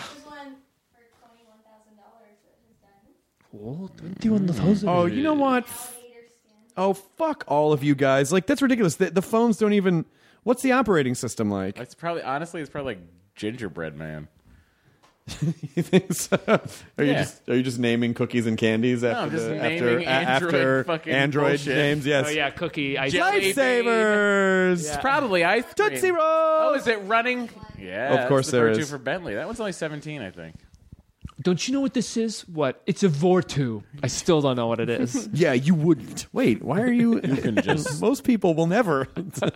Oh, twenty-one thousand. oh, you know what? Oh, fuck all of you guys. Like, that's ridiculous. The, the phones don't even. What's the operating system like? It's probably honestly, it's probably like Gingerbread Man. You think so? Are you Yeah. just are you just naming cookies and candies after I'm just the, naming after, a- Android after fucking Android bullshit. names? Yes. Oh, yeah, cookie. I, Jelly Lifesavers. It's probably ice cream. Tootsie Rolls. Oh, is it running? Yeah, Of course that's the there Vertu is. for Bentley. That one's only seventeen, I think. Don't you know what this is? What? It's a Vortu. I still don't know what it is. Yeah, you wouldn't. Wait, why are you? You can just Most people will never.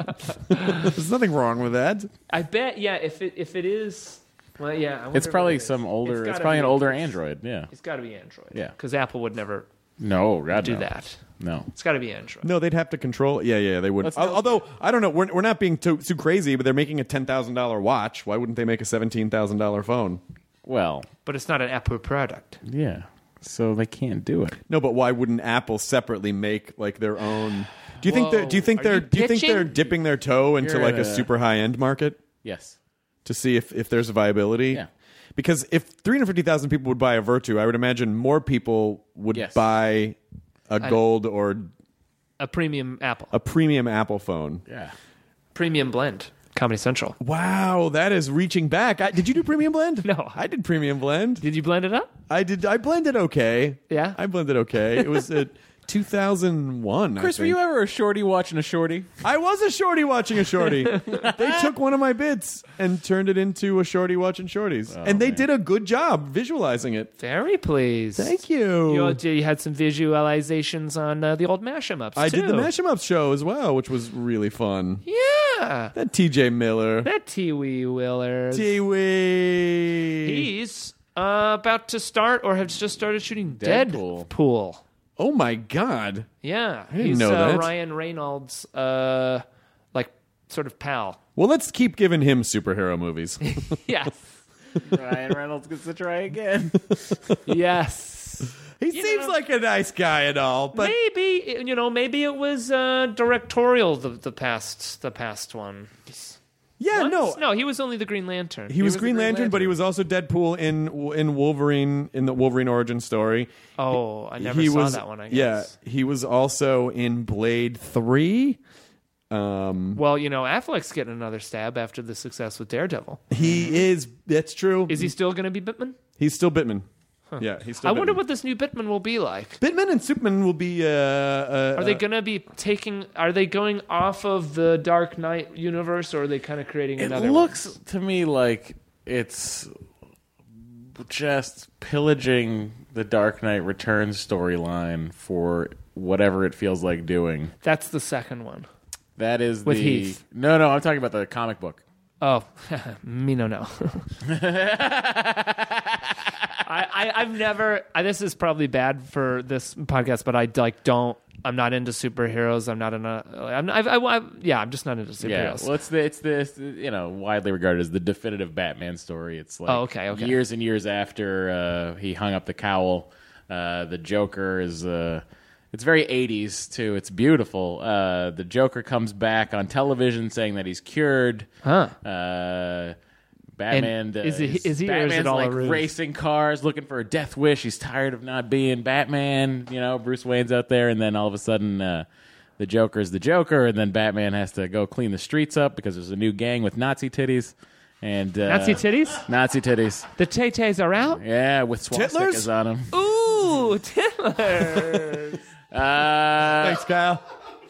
There's nothing wrong with that. I bet, yeah, if it if it is, well, yeah. I wonder It's what probably it is. some older. It's, gotta probably be- an older Android. Yeah. It's got to be Android. Yeah. Because Apple would never No, God, do no. that. No. It's got to be Android. No, they'd have to control. Yeah, yeah, they would. Let's Al- go. Although I don't know, we're we're not being too too crazy, but they're making a ten thousand dollar watch. Why wouldn't they make a seventeen thousand dollar phone? Well, But it's not an Apple product. yeah. So they can't do it. No, but why wouldn't Apple separately make like their own? Do you think they're? Do you think Whoa. Are they're? you Do you think pitching? they're dipping their toe into You're like at a a- super high end market Yes. to see if if there's a viability? Yeah. Because if three hundred fifty thousand people would buy a Vertu, I would imagine more people would Yes. buy a gold or A premium Apple. a premium Apple phone. Yeah. Premium blend. Comedy Central. Wow, that is reaching back. I, did you do Premium Blend? No. I did Premium Blend. Did you blend it up? I did. I blended okay. Yeah? I blended okay. It was uh, two thousand one. Chris, I were you think. ever a shorty watching a shorty? I was a shorty watching a shorty. They took one of my bits and turned it into a shorty watching shorties, and they man. did a good job visualizing it. Very pleased. Thank you. You, you had some visualizations on uh, the old Mash 'em Ups, I too. did the Mash 'em Up show as well, which was really fun. Yeah. That T J Miller, That T Wee Willers. T Wee. He's uh, about to start or has just started shooting Deadpool. Deadpool. Oh my God! Yeah. didn't He's know uh, that. Ryan Reynolds' uh, like sort of pal. Well, let's keep giving him superhero movies. Yes. Ryan Reynolds gets to try again. Yes. He You seems know- like a nice guy and all, but maybe you know, maybe it was uh, directorial the the past the past one. yeah, What? no, no, he was only the Green Lantern. He was, was the Green Green Lantern, but he Lantern. was also Deadpool in in Wolverine in the Wolverine origin story. Oh, I never he saw was, that one. I Yeah, guess. he was also in Blade Three. Um, Well, you know, Affleck's getting another stab after the success with Daredevil. he is. That's true. Is he still going to be Bitman? He's still Bitman. Yeah, he's still. I wonder Bitman. what this new Bitman will be like. Bitman and Superman will be. Uh, uh, Are they uh, going to be taking? Are they going off of the Dark Knight universe, or are they kind of creating It another? looks to me like it's just pillaging the Dark Knight Returns storyline for whatever it feels like doing. one? That's the second one. That is With the Heath. No, no, I'm talking about the comic book. Oh, me no no. I, I I've never. I, this is probably bad for this podcast, but I like don't. I'm not into superheroes. I'm not in a. I'm. I, I, I, yeah, I'm just not into Yeah, superheroes. well, it's the it's the it's the, you know widely regarded as the definitive Batman story. It's like Oh, okay, okay. years and years after uh, he hung up the cowl, uh, the Joker is. Uh, it's very eighties too. It's beautiful. Uh, the Joker comes back on television saying that he's cured. Huh. Uh, Batman And is it- is he or is Batman's it all a like ruse? racing cars, looking for a death wish. He's tired of not being Batman. You know, Bruce Wayne's out there, and then all of a sudden, uh, the Joker's the Joker, and then Batman has to go clean the streets up because there's a new gang with Nazi titties. And uh, Nazi titties? Nazi titties. The Tay-Tays are out? Yeah, with swastikas Titlers? on them. Ooh! Ooh, Tiddlers. Uh, Thanks, Kyle.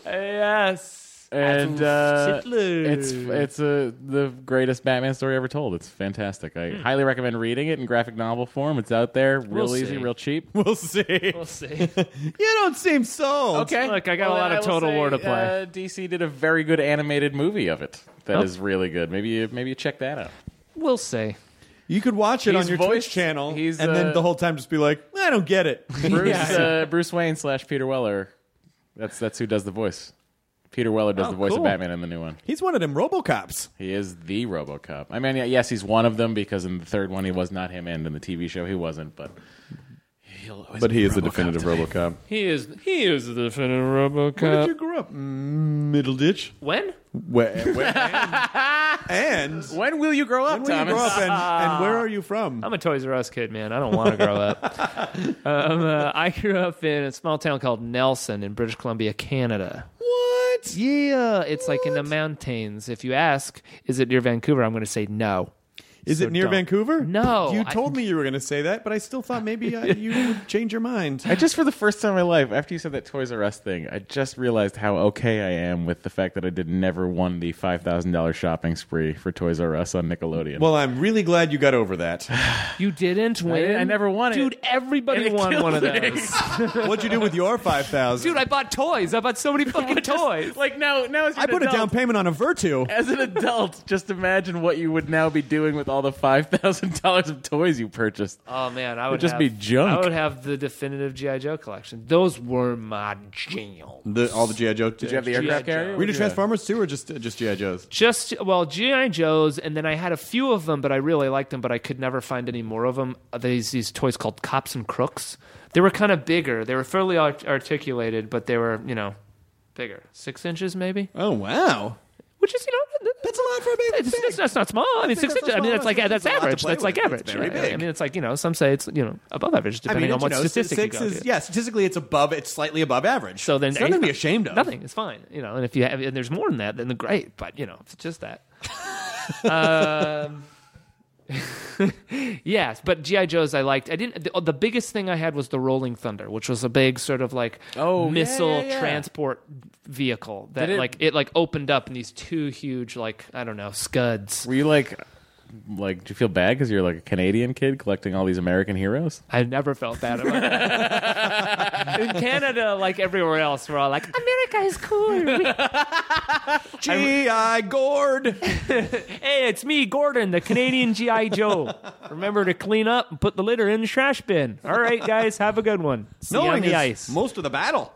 Yes. and uh, Tiddlers. it's it's uh, the greatest Batman story ever told. It's fantastic. I Hmm. highly recommend reading it in graphic novel form. It's out there, real We'll easy, see. real cheap. We'll see. We'll see. You don't seem sold. Okay, Look, I got a lot of I will Total say, War to play. Uh, D C did a very good animated movie of it. That is Oh. really good. Maybe you, maybe you check that out. We'll see. You could watch it He's on your voiced- Twitch channel, he's, and uh, then the whole time just be like, I don't get it. Bruce uh, Bruce Wayne slash Peter Weller. That's that's who does the voice. Peter Weller does Oh, the voice cool. of Batman in the new one. He's one of them RoboCops. He is the RoboCop. I mean, yeah, yes, he's one of them because in the third one he was not him, and in the T V show he wasn't. But he'll always But be he is the RoboCop definitive to me. RoboCop. He is he is the definitive Where did RoboCop. you grow up? Mm, Middle ditch. When? Where, where, and, and When will you grow up, when will you Thomas? grow up, and, and where are you from? I'm a Toys R Us kid, man. I don't want to grow up. um, uh, I grew up in a small town called Nelson in British Columbia, Canada. What? Yeah, it's like in the mountains. If you ask, is it near Vancouver? I'm going to say no. Is So it near don't. Vancouver? No, You I- told me you were going to say that, but I still thought maybe uh, you would change your mind. I just, for the first time in my life, after you said that Toys R Us thing, I just realized how okay I am with the fact that I did never won the five thousand dollars shopping spree for Toys R Us on Nickelodeon. Well, I'm really glad you got over that. You didn't win. didn't- I never won it. Dude, everybody And it won one of kills me. those. What'd you do with your five thousand? Dude, I bought toys. I bought so many fucking toys. like now, now as I an put a adult, down payment on a Vertu. As an adult, just imagine what you would now be doing with all the five thousand dollars of toys you purchased. Oh man, I would just have, be junk. I would have the definitive G I. Joe collection. Those were my jam. The, all the G I. Joe. Did you have the aircraft G I. Joe. carrier? Were you into Transformers too, or just just G I. Joes? Just well, G I. Joes, and then I had a few of them, but I really liked them, but I could never find any more of them. These these toys called Cops and Crooks. They were kind of bigger. They were fairly art- articulated, but they were you know bigger, six inches maybe. Oh wow, Which is you know that's a lot for a baby. It's, it's, that's not small. I mean, think six that's inches. not I mean, that's small. like That's- that's that's a lot to average. play That's like with. average. It's very right? big. I mean, it's like you know, some say it's you know above average I depending mean, on what you know, statistic six you go is to. yeah, statistically it's above. It's slightly above average. So then it's nothing to be ashamed of. Nothing. It's fine. You know, and if you have, and there's more than that, then great. But you know, if it's just that. um, yes, but G I. Joes I liked. I didn't. The, the biggest thing I had was the Rolling Thunder, which was a big sort of like Oh, yeah, missile yeah, yeah. transport vehicle that Did it- like it like opened up in these two huge like I don't know scuds. Were you like, like, do you feel bad because you're like a Canadian kid collecting all these American heroes? I never felt bad about it. In Canada, like everywhere else, we're all like, America is cool. G I. Gord. Hey, it's me, Gordon, the Canadian G I. Joe. Remember to clean up and put the litter in the trash bin. All right, guys, have a good one. See you on Knowing the is ice. most of the battle.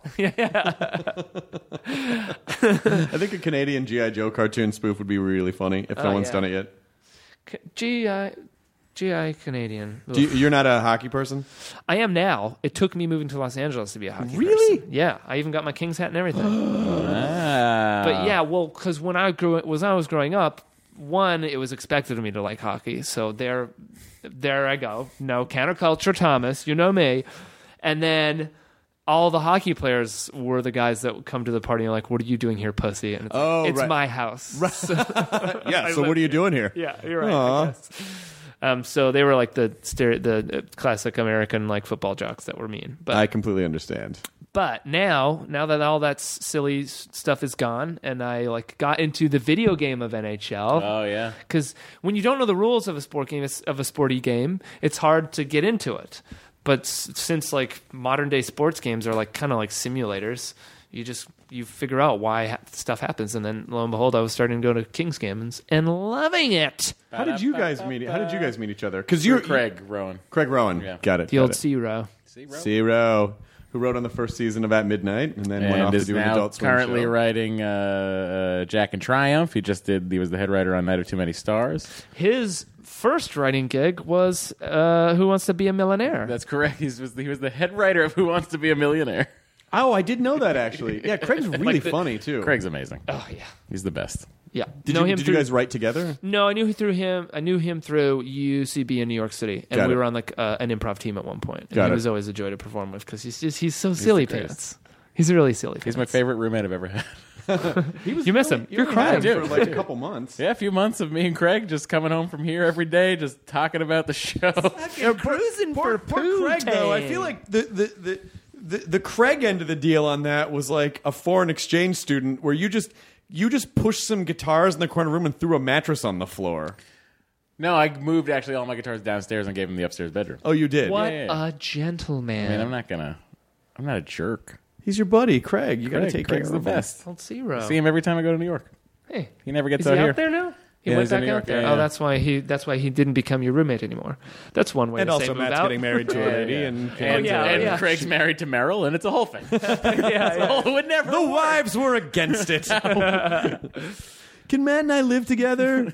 I think a Canadian G I. Joe cartoon spoof would be really funny if no Oh, one's yeah. done it yet. C- G I. G I Canadian. Do you, Ugh. you're not a hockey person? I am now. It took me moving to Los Angeles to be a hockey Really? person. Yeah, I even got my Kings hat and everything. Ah. But yeah, well, because when I grew, was I was growing up, one, it was expected of me to like hockey, so there, there I go. No counterculture, Thomas. You know me. And then all the hockey players were the guys that would come to the party and like, "What are you doing here, pussy?" And it's, Oh, like, it's right. my house. Right. Yeah. So live what are you doing here? Yeah, you're right. Aw. I guess. Um, so they were like the stere- the uh, classic American like football jocks that were mean. But I completely understand. but now, now that all that s- silly s- stuff is gone, and I like got into the video game of N H L. Oh yeah. Because when you don't know the rules of a sport game, it's- of a sporty game, it's hard to get into it. But s- since like modern day sports games are like kind of like simulators, you just you figure out why ha- stuff happens, and then lo and behold, I was starting to go to Kings games and loving it. How did you guys meet? How did you guys meet each other? Because You're you're Craig Rowan. Craig Rowan. Yeah. Got it. The got old it. C row. Zero, who wrote on the first season of At Midnight and then went And off to is do an now Adult Swim currently show. writing uh, uh, Jack and Triumph. He just did. He was the head writer on Night of Too Many Stars. His first writing gig was uh, Who Wants to Be a Millionaire? That's correct. He was he was the head writer of Who Wants to Be a Millionaire. Oh, I did know that actually. Yeah, Craig's really the- funny too. Craig's amazing. Oh yeah, He's the best. yeah. Did, know you, him did through, you guys write together? No, I knew through him. I knew him through U C B in New York City, and Got we it. were on like uh, an improv team at one point. And Got he it. was always a joy to perform with because he's just he's so silly the greatest. pants. He's really silly. He's my pants. favorite roommate I've ever had. He was You miss really- him. he You're only crying. had him for like a couple months. Yeah, a few months of me and Craig just coming home from here every day, just talking about the show. Cruising Poor, for poor poo Craig, though. I time. feel like the the, the the the Craig end of the deal on that was like a foreign exchange student, where you just you just pushed some guitars in the corner room and threw a mattress on the floor. No, I moved actually all my guitars downstairs and gave him the upstairs bedroom. Oh, you did. What Yeah, yeah. a gentleman. I mean, I'm not gonna. I'm not a jerk. He's your buddy, Craig. You got to Craig, take Craig's care the of him. best. Old Zero. See him every time I go to New York. Hey, He never gets is he out out here. there now? He Yeah, went he's in back New out York. there. Yeah, Oh, yeah. that's why he. That's why he didn't become your roommate anymore. That's one way. And to also, say move Matt's out. getting married to a Yeah, lady, yeah. and And, yeah, and yeah. Craig's married to Meryl, and it's a whole thing. yeah, yeah. Oh, it would never. the work. wives were against it. Can Matt and I live together?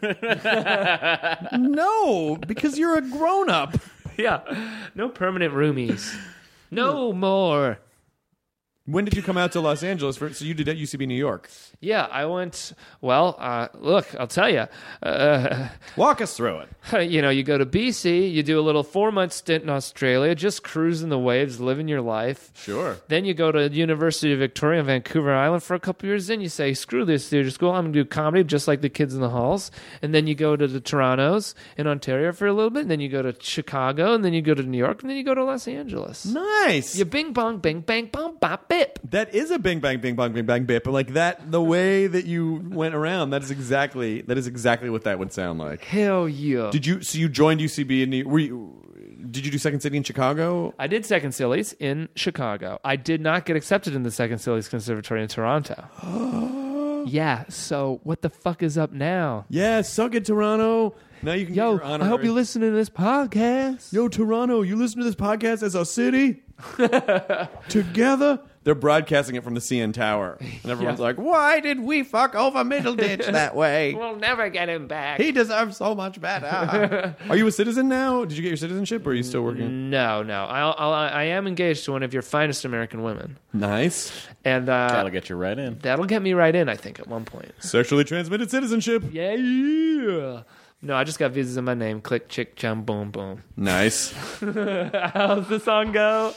No, because you're a grown up. yeah. No permanent roomies. No more. When did you come out to Los Angeles? For, so you did at U C B New York. Yeah, I went. Well, uh, look, I'll tell you. Uh, Walk us through it. you know, you go to B C, you do a little four-month stint in Australia, just cruising the waves, living your life. Sure. Then you go to University of Victoria on Vancouver Island for a couple years. Then you say, screw this theater school. I'm going to do comedy just like the kids in the halls. And then you go to the Torontos in Ontario for a little bit. And then you go to Chicago. And then you go to New York. And then you go to Los Angeles. Nice. You bing bong, bing bang, bong, bop, bip. That is a bing bang bing bang bing bang bip. But like that, the way that you went around, that is exactly that is exactly what that would sound like. Hell yeah. Did you? So you joined U C B in New? Were you? Did you do Second City in Chicago? I did Second Sillies in Chicago. I did not get accepted in the Second Sillies Conservatory in Toronto. Yeah, so what the fuck is up now? Yeah, suck it, Toronto. Now you can. Yo, get your I hope honorary- you listen to this podcast. Yo, Toronto, you listen to this podcast as a city together. They're broadcasting it from the C N Tower, and everyone's Yeah. like, "Why did we fuck over Middleditch that way? We'll never get him back. He deserves so much better." Are you a citizen now? Did you get your citizenship, or are you still working? No, no. I'll, I'll, I am engaged to one of your finest American women. Nice. And uh, That'll get you right in. that'll get me right in, I think, at one point. Sexually transmitted citizenship. Yeah, yeah. No, I just got visas in my name. Click, chick, chum, boom, boom. Nice. How's the song go?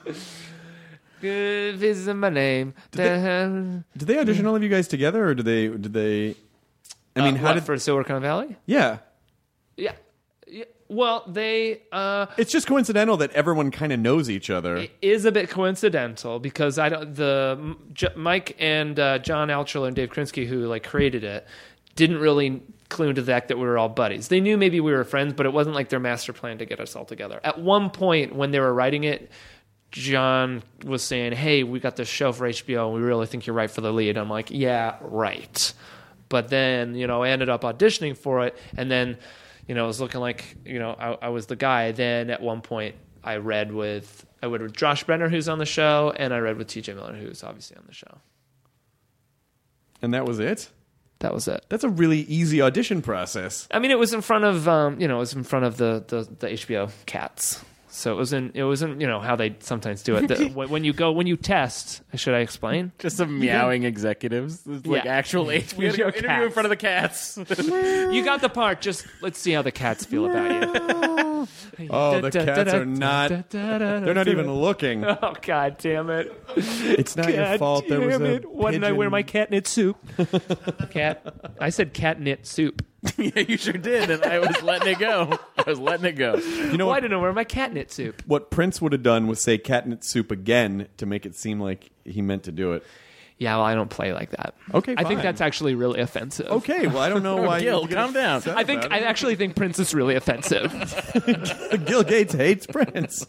Good visas in my name. Did they audition all of you guys together, or did they? Did they? I mean, Uh, how what, did? for Silicon Valley? Yeah. Yeah. yeah. Well, they... Uh, It's just coincidental that everyone kind of knows each other. It is a bit coincidental because I don't the J- Mike and uh, John Altshuler and Dave Krinsky, who like created it, didn't really clue into the fact that we were all buddies. They knew maybe we were friends, but it wasn't like their master plan to get us all together. At one point when they were writing it, John was saying, "Hey, we got this show for H B O, and we really think you're right for the lead." I'm like, "Yeah, right." But then, you know, I ended up auditioning for it, and then, you know, it was looking like, you know, I, I was the guy. Then at one point, I read with I read with Josh Brenner, who's on the show, and I read with T J Miller, who's obviously on the show. And that was it? That was it. That's a really easy audition process. I mean, it was in front of, um, you know, it was in front of the, the, the H B O cats. So it wasn't, it wasn't, you know, how they sometimes do it. The, when, when you go, when you test, should I explain? Just some meowing executives, like Yeah. actual H B O H B O interview in cats. front of the cats. You got the part. Just let's see how the cats feel about you. Oh, the cats are not. They're not even looking. Oh, God damn it. It's not your God fault. There was damn a it. Why didn't I wear pigeon. my catnip soup? Cat. I said catnip soup. Yeah, you sure did, and I was letting it go. I was letting it go. You know Why what? didn't I wear my catnip soup? What Prince would have done was say catnip soup again to make it seem like he meant to do it. Yeah, well, I don't play like that. Okay, I think fine. that's actually really offensive. Okay, well, I don't know why. Gil, you get calm down. upset I think about I actually think Prince is really offensive. it. Gil Gates hates Prince.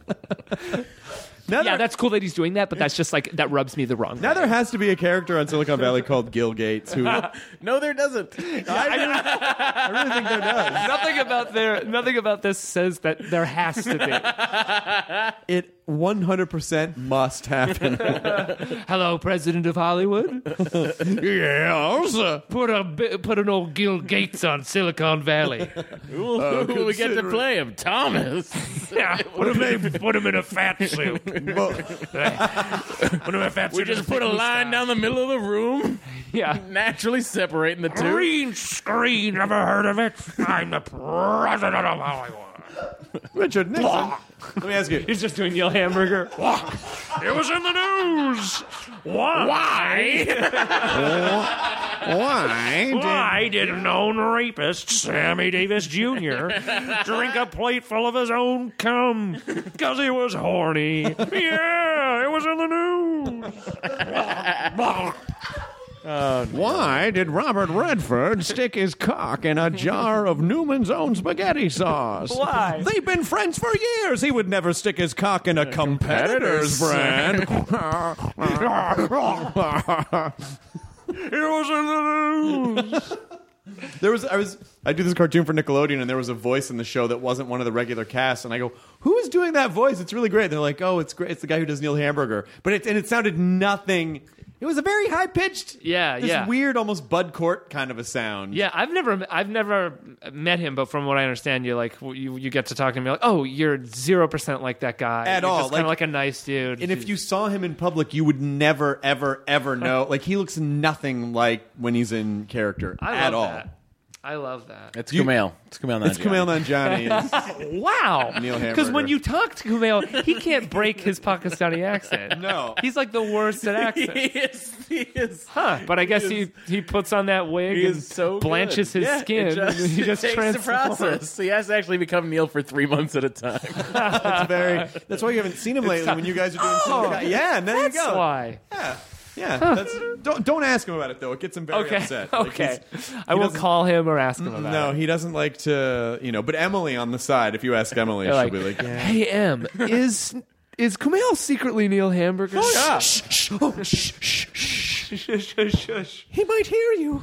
now Yeah, there, that's cool that he's doing that, but that's just like that rubs me the wrong now way. there has to be a character on Silicon Valley called Gil Gates who. No, there doesn't. I, really, I really think there does. nothing about there nothing about this says that there has to be. It one hundred percent must happen. Hello, President of Hollywood. Yes. Put a bi- put an old Gil Gates on Silicon Valley. Ooh, we get to play him, Thomas. Yeah, put him, put him in a fat suit. Put him in a fat We suit. just put a line down the middle of the room, Yeah. naturally separating the two. Green screen. Never heard of it? I'm the president of Hollywood. Richard Nixon. Let me ask you. He's just doing Neil Hamburger. It was in the news. Why? Why? Did, Why did known rapist Sammy Davis Junior drink a plate full of his own cum? Because he was horny. Yeah, it was in the news. Uh, Why did Robert Redford stick his cock in a jar of Newman's own spaghetti sauce? Why? They've been friends for years. He would never stick his cock in a competitor's brand. It was in the news. There was I was I do this cartoon for Nickelodeon, and there was a voice in the show that wasn't one of the regular cast, and I go, "Who is doing that voice? It's really great." And they're like, "Oh, it's great. It's the guy who does Neil Hamburger." But it and it sounded nothing. It was a very high pitched, Yeah, this yeah. weird, almost Bud Cort kind of a sound. Yeah, I've never, I've never met him, but from what I understand, you're like, you, you get to talk to him, you're like, oh, you're zero percent like that guy At you're all. just kind of Like- like a nice dude. And if you saw him in public, you would never, ever, ever know. Like, he looks nothing like when he's in character I love at all. that. I love that. It's Kumail. It's Kumail Nanjiani. It's Kumail Nanjiani. Wow. Neil Hamburger. Because when you talk to Kumail, he can't break his Pakistani accent. No. He's like the worst at accents. He is. He is. Huh. But I guess he, he puts on that wig He and is so blanches good. his Yeah, skin. It just, and he it just takes the transforms. process. He has to actually become Neil for three months at a time. That's very. That's why you haven't seen him lately. When you guys are doing, Oh, some, yeah, and there That's you go. why. Yeah, yeah. That's, don't don't ask him about it though. It gets him very Okay. upset. Like, Okay. he's- I he won't doesn't- call him or ask him about No, it. he doesn't like to. You know, but Emily on the side. If you ask Emily, They're she'll like, be like, yeah. hey, Em, is is Kumail secretly Neil Hamburger? Oh, yeah. Shh, shh, oh, shh, shh, shh, shh, shh, shh. He might hear you.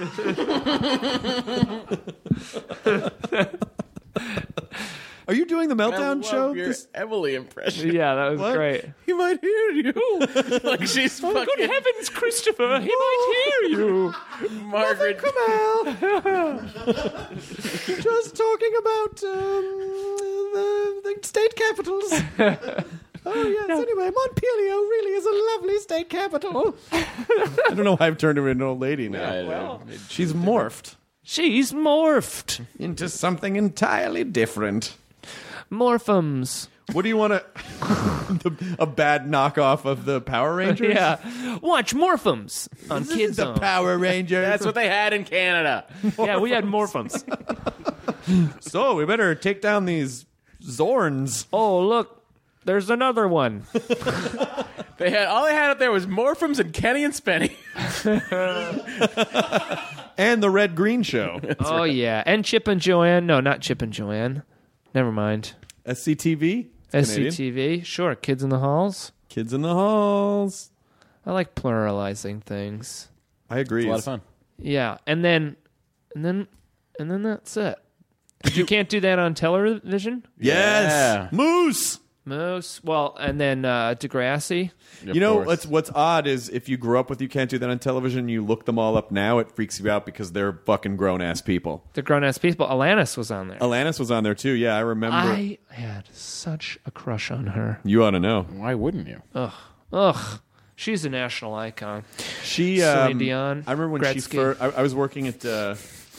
Are you doing the I Meltdown love show? your This- Emily impression. Yeah, that was What? great. He might hear you. Like she's Oh, fucking good heavens, Christopher, he might hear you. Margaret. Just talking about um, the, the state capitals. Oh, yes. Anyway, Montpelier really is a lovely state capital. I don't know why I've turned her into an old lady now. I know. She's morphed She's morphed. into something entirely different. Morphums. What do you want to... a bad knockoff of the Power Rangers? Yeah. Watch Morphums on This Kids is the Zone. Power Rangers. That's what they had in Canada. Yeah, we had Morphums. So we better take down these Zorns. Oh, look. There's another one. They had all they had up there was Morphums and Kenny and Spenny. And the Red Green Show. Oh, yeah. And Chip and Joanne. No, not Chip and Joanne. Never mind. S C T V? S C T V. Sure. Kids in the Halls. Kids in the Halls. I like pluralizing things. I agree. It's a lot of fun. Yeah. And then, and then, and then that's it. You can't do that on television? Yes. Yeah. Moose. Moose. Well, and then uh, Degrassi. Of You know course. what's what's odd is if you grew up with You Can't Do That on Television, you look them all up now, it freaks you out because they're fucking grown ass people. The grown ass people. Alanis was on there. Alanis was on there too. Yeah, I remember. I had such a crush on her. You ought to know. Why wouldn't you? Ugh. Ugh. She's a national icon. She Celine um, Dion, I remember when she Gretzky. first. I, I was working at. Uh,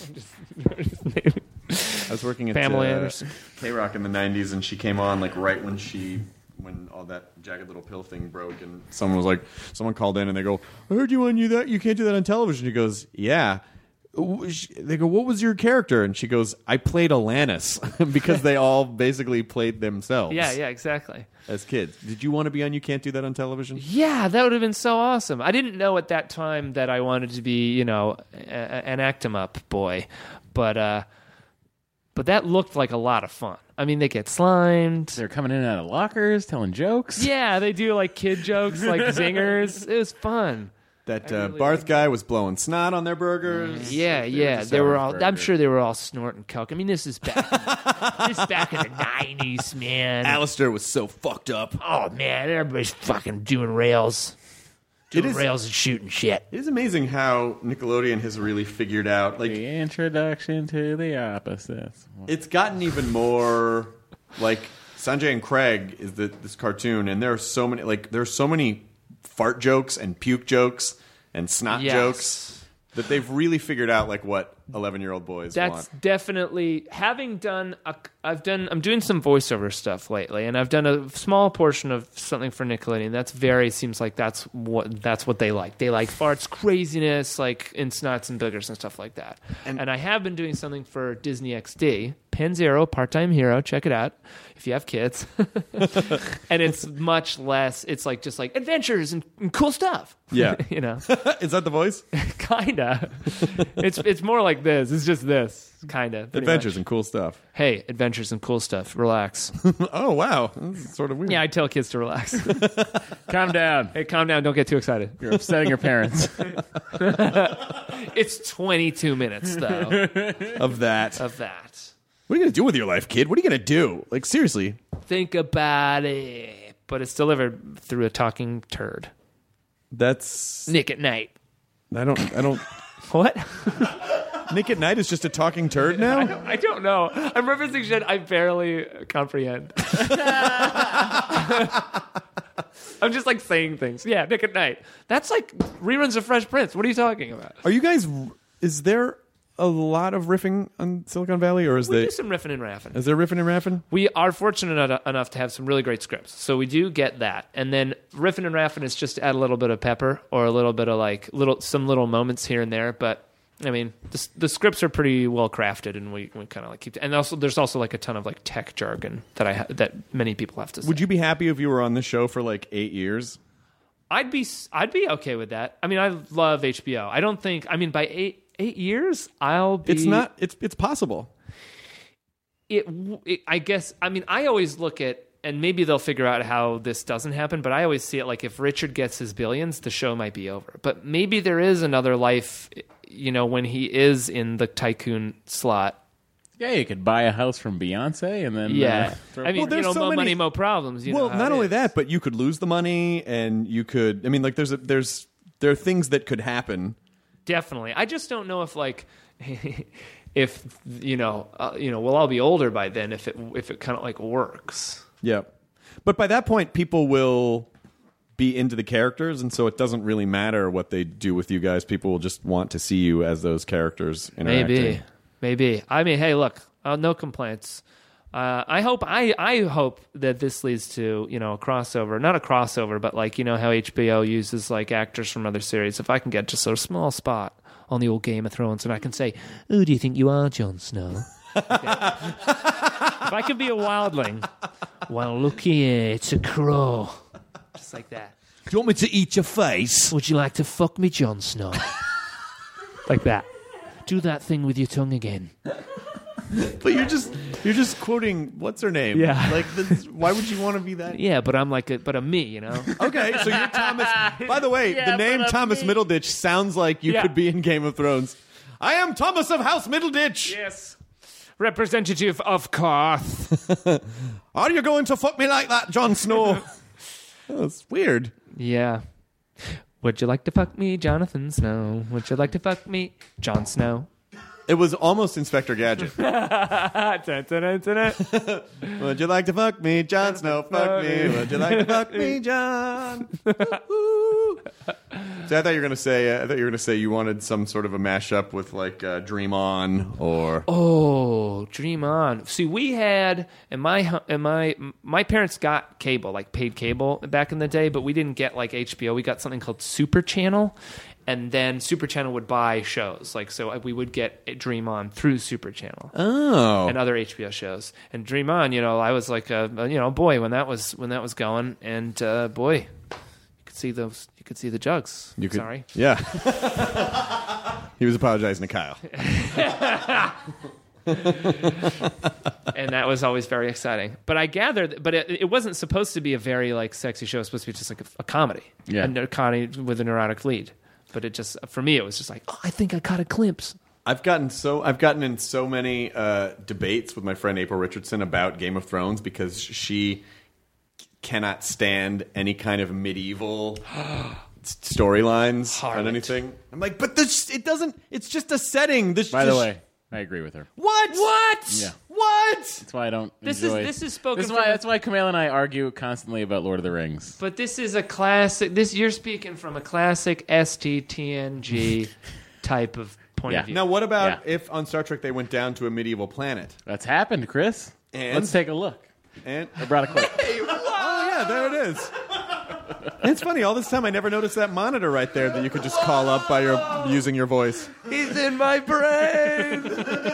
I was working at Pamela uh, Anderson. K Rock in the nineties, and she came on like right when she. When all that Jagged Little Pill thing broke, and someone was like, someone called in and they go, "I heard you on you that you can't do that on television." She goes, "Yeah." They go, "What was your character?" And she goes, "I played Alanis," because they all basically played themselves. Yeah, yeah, exactly. As kids, did you want to be on You Can't Do That on Television? Yeah, that would have been so awesome. I didn't know at that time that I wanted to be, you know, a- a- an act 'em up boy, but uh, but that looked like a lot of fun. I mean, they get slimed. They're coming in and out of lockers, telling jokes. Yeah, they do like kid jokes, like zingers. It was fun. That I uh, really Barth liked guy was blowing snot on their burgers. Yeah, They yeah. just They were all. burger. I'm sure they were all snorting coke. I mean, this is back. this is back in the nineties, man. Alistair was so fucked up. Oh man, everybody's fucking doing rails, doing It is- rails and shooting shit. It is amazing how Nickelodeon has really figured out. Like, The introduction to the opposites. it's gotten even more like Sanjay and Craig is the, this cartoon, and there are so many like there are so many fart jokes and puke jokes and snot Yes. jokes. that they've really figured out like what eleven-year-old boys That's want. definitely having done. A, I've done. I'm doing some voiceover stuff lately, and I've done a small portion of something for Nickelodeon. That's very seems like that's what that's what they like. They like farts, craziness, like in snots and boogers and stuff like that. And, and I have been doing something for Disney X D. Pen Zero, part-time hero. Check it out if you have kids. And it's much less. It's like just like adventures and, and cool stuff. Yeah, you know. Is that the voice? Kinda. It's it's more like this. It's just this kinda. Adventures much. and cool stuff. Hey, adventures and cool stuff. Relax. Oh wow, this is sort of weird. Yeah, I tell kids to relax. Calm down. Hey, calm down. Don't get too excited. You're upsetting your parents. It's twenty-two minutes though of that. of that. What are you gonna do with your life, kid? What are you gonna do? Like seriously? Think about it. But it's delivered through a talking turd. That's Nick at Night. I don't. I don't. What? Nick at Night is just a talking turd I now. don't, I don't know. I'm referencing shit I barely comprehend. I'm just like saying things. Yeah, Nick at Night. That's like reruns of Fresh Prince. What are you talking about? Are you guys? Is there a lot of riffing on Silicon Valley, or is We there do some riffing and raffing. is there riffing and raffing? We are fortunate en- enough to have some really great scripts. So we do get that. And then riffing and raffing is just to add a little bit of pepper or a little bit of like little some little moments here and there. But I mean, the, the scripts are pretty well crafted, and we, we kind of like keep. And also, there's also like a ton of like tech jargon that I ha- that many people have to say. Would you be happy if you were on this show for like eight years? I'd be I'd be okay with that. I mean, I love H B O. I don't think. I mean, by eight eight years, I'll be. It's not. It's it's possible. It, it. I guess. I mean, I always look at. And maybe they'll figure out how this doesn't happen, but I always see it like if Richard gets his billions, the show might be over. But maybe there is another life, you know, when he is in the tycoon slot. Yeah, you could buy a house from Beyonce and then Yeah. uh, throw- I mean, Well, there's you know, so mo many- money, mo problems. You well, know how not it only is. that, but you could lose the money, and you could. I mean, like there's a, there's there are things that could happen. Definitely. I just don't know if like, if you know, uh, you know, we'll all be older by then. If it if it kind of like works. Yeah, but by that point, people will be into the characters, and so it doesn't really matter what they do with you guys. People will just want to see you as those characters interacting. Maybe, maybe. I mean, hey, look, uh, no complaints. Uh, I hope I, I hope that this leads to, you know, a crossover. Not a crossover, but like, you know how H B O uses like actors from other series. If I can get just a small spot on the old Game of Thrones and I can say, who do you think you are, Jon Snow? If I could be a wildling, well, look here, it's a crow. Just like that. Do you want me to eat your face? Would you like to fuck me, Jon Snow? Like that. Do that thing with your tongue again. But you're just you're just quoting what's her name? Yeah. Like, this, why would you want to be that? Yeah, but I'm like a, but a me, you know. Okay, so you're Thomas. By the way, Yeah, the name but I'm Thomas me. Middleditch sounds like you Yeah. could be in Game of Thrones. I am Thomas of House Middleditch. Yes. Representative of Karth. Are you going to fuck me like that, Jon Snow? That's weird. Yeah. Would you like to fuck me, Jonathan Snow? Would you like to fuck me, Jon Snow? It was almost Inspector Gadget. Dun, dun, dun, dun, dun. Would you like to fuck me, Jon Snow? Fuck me. Would you like to fuck me, Jon? Ooh. So I thought you were gonna say. Uh, I thought you were gonna say you wanted some sort of a mashup with like uh, Dream On or. Oh, Dream On. See, we had, and my hu- and my my parents got cable, like paid cable back in the day, but we didn't get like H B O. We got something called Super Channel, and then Super Channel would buy shows. Like, so we would get Dream On through Super Channel. Oh. And other H B O shows. And Dream On, you know, I was like a, a you know, boy when that was when that was going, and uh, boy, you could see those, you could see the jugs. You could, Sorry. Yeah. He was apologizing to Kyle. And that was always very exciting. But I gathered, but it, it wasn't supposed to be a very like sexy show. It was supposed to be just like a, a comedy, Yeah. a, a comedy with a neurotic lead. But it just, for me, it was just like, oh, I think I caught a glimpse. I've gotten so I've gotten in so many uh, debates with my friend April Richardson about Game of Thrones because she cannot stand any kind of medieval s- storylines on Harlot. anything. I'm like, but this it doesn't. It's just a setting. This By the just- way, I agree with her. what? What? Yeah. What? That's why I don't This is- enjoy... this is spoken This is why, from- that's why Camille and I argue constantly about Lord of the Rings. But this is a classic. This you're speaking from a classic S T T N G type of point Yeah. of view. Now, what about Yeah. if on Star Trek they went down to a medieval planet? That's happened, Chris. And? Let's take a look. And I brought a clip. oh yeah, there it is. It's funny. All this time, I never noticed that monitor right there that you could just call up by your using your voice. He's in my brain.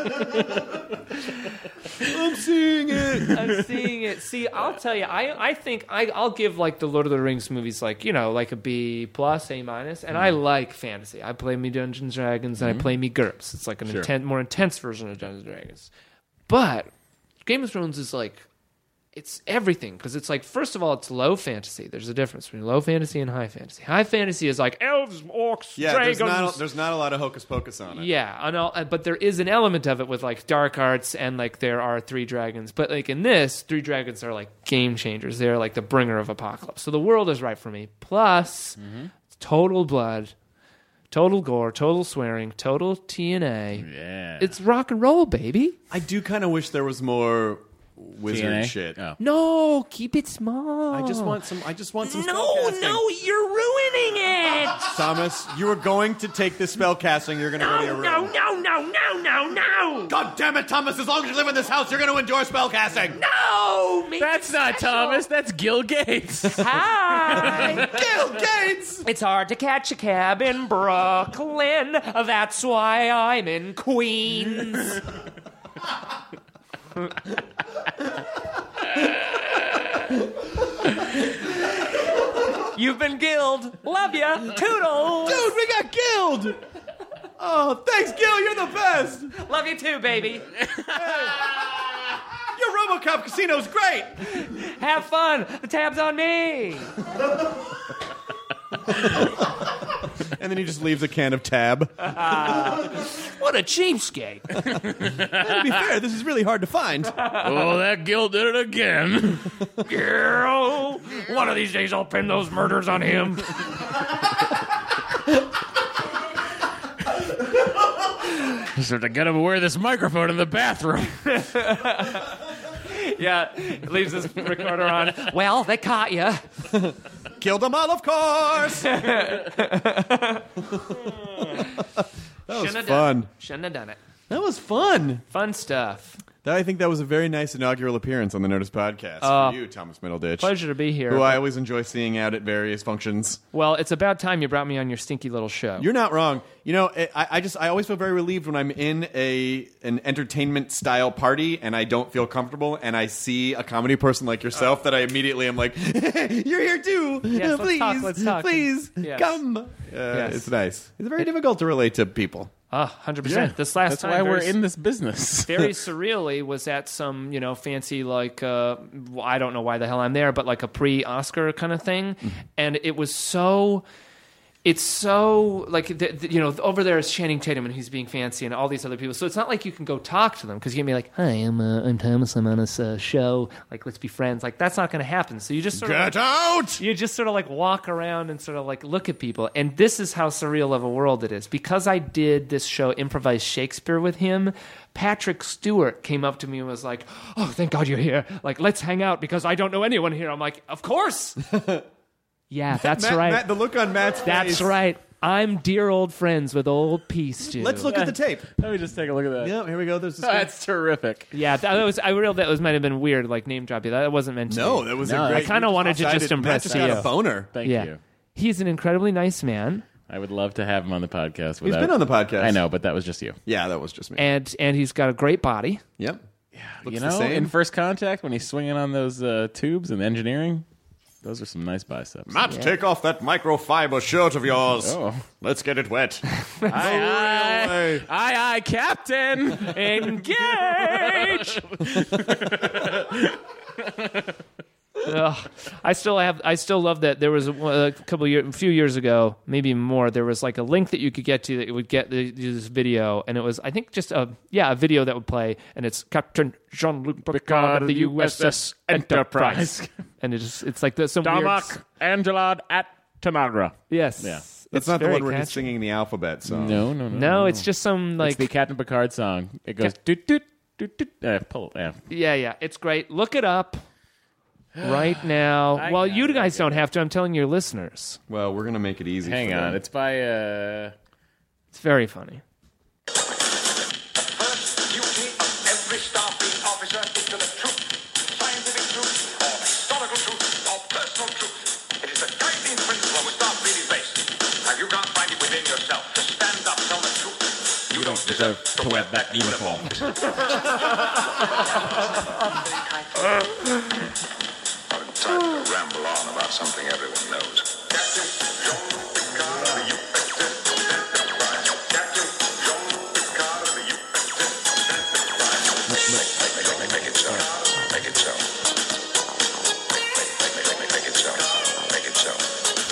I'm seeing it. I'm seeing it. See, I'll tell you, I, I think I, I'll give like the Lord of the Rings movies like, you know, like a B plus, A minus, and I like fantasy. I play me Dungeons and Dragons and I play me GURPS. It's like an Sure. inten- more intense version of Dungeons and Dragons. But Game of Thrones is like, it's everything because it's like, first of all, it's low fantasy. There's a difference between low fantasy and high fantasy. High fantasy is like elves, orcs, Yeah, dragons. there's not, there's not a lot of hocus pocus on it. Yeah, I know, uh, but there is an element of it with like dark arts and like there are three dragons. But like in this, three dragons are like game changers. They're like the bringer of apocalypse. So the world is right for me. Plus, total blood, total gore, total swearing, total T N A. Yeah. It's rock and roll, baby. I do kind of wish there was more wizard T N A? shit. Oh. No, keep it small. I just want some. I just want some. No, spellcasting. no, you're ruining it. Thomas, you were going to take this spell casting. You're going to go to your room. No, no, no, no, no, no. God damn it, Thomas! As long as you live in this house, you're going to enjoy spell casting. No, make That's it not special. Thomas. That's Gil Gates. Hi. Gil Gates. It's hard to catch a cab in Brooklyn. That's why I'm in Queens. You've been gilled. Love ya. Toodles. Dude, we got killed. Oh, thanks, Gil. You're the best. Love you too, baby. Your RoboCop casino's great. Have fun. The tab's on me. And then he just leaves a can of Tab. What a cheapskate. To be fair, this is really hard to find. Oh, that Gil did it again. Girl, one of these days I'll pin those murders on him. Just have to get him to wear this microphone in the bathroom. Yeah, leaves his recorder on. Well, they caught you. Killed them all, of course. That was Shouldn't have fun. Done it. Shouldn't have done it. That was fun. Fun stuff. That, I think that was a very nice inaugural appearance on the Nerdist podcast Uh, for you, Thomas Middleditch. Pleasure to be here. Who I always enjoy seeing out at various functions. Well, it's about time you brought me on your stinky little show. You're not wrong. You know, I, I just I always feel very relieved when I'm in a an entertainment style party and I don't feel comfortable and I see a comedy person like yourself that I immediately am like, you're here too. Yes, let's please, talk, let's talk. please Yes. come. Uh, Yes. It's nice. It's very difficult to relate to people. Ah, one hundred percent. This last That's time, why we're very- in this business. very surreally was at some, you know, fancy, like, uh, well, I don't know why the hell I'm there, but like a pre-Oscar kind of thing. And it was so, it's so, like, the, the, you know, over there is Channing Tatum and he's being fancy and all these other people. So it's not like you can go talk to them because you can be like, hi, I'm, uh, I'm Thomas, I'm on this uh, show. Like, let's be friends. Like, that's not going to happen. So you just sort of... Get out! You just sort of like walk around and sort of like look at people. And this is how surreal of a world it is. Because I did this show, Improvised Shakespeare, with him, Patrick Stewart came up to me and was like, oh, thank God you're here. Like, let's hang out because I don't know anyone here. I'm like, of course. Yeah, that's Matt, right. Matt, the look on Matt's face. That's right. I'm dear old friends with old P. Stew. Let's look at the tape. Let me just take a look at that. Yeah, here we go. There's this That's terrific. Yeah, that was. I realized that was might have been weird, like name dropping. That wasn't meant to. No, be. that was No, a great. I kind of wanted to Matt just impress just you. got a boner. Thank yeah, you. he's an incredibly nice man. I would love to have him on the podcast. He's Without, been on the podcast. I know, but that was just you. Yeah, that was just me. and and he's got a great body. Yep. Looks you the know, same. in First Contact, when he's swinging on those uh, tubes and engineering, those are some nice biceps. Matt, take off that microfiber shirt of yours. Oh. Let's get it wet. Aye, aye, aye, aye, Captain! Engage. Ugh. I still have. I still love that. There was a, a couple of years, a few years ago, maybe more. There was like a link that you could get to that would get the, this video, and it was, I think, just a yeah, a video that would play, and it's Captain Jean-Luc Picard of the U S S Enterprise, and it's it's like the, some weird. Darmok Angelad at Tanagra. Yes. Yeah. That's It's not the very one where he's catchy. singing the alphabet song. No, no, no. No, it's just some like It's the Captain Picard song. It goes doot doot doot doot. Uh, pull, yeah. yeah, yeah. It's great. Look it up right now. I Well, got you it, guys I don't have to. I'm telling your listeners. Well, we're gonna make it easy. Hang for on. them. It's by uh, It's very funny. First duty of every starfleet officer is to the truth, scientific truth, or historical truth, or personal truth. It is the guiding principle on which Starfleet is based. Now, you can't find it within yourself to stand up, tell the truth. You, you don't deserve to wear that uniform. Time to ramble on about something everyone knows. Captain Jean-Luc Picard of the U S S Enterprise. Captain Jean-Luc Picard of the U S S Enterprise. Make, make, make, make, make it so. Make it so. Make, make, make, make, make it so. Make it so.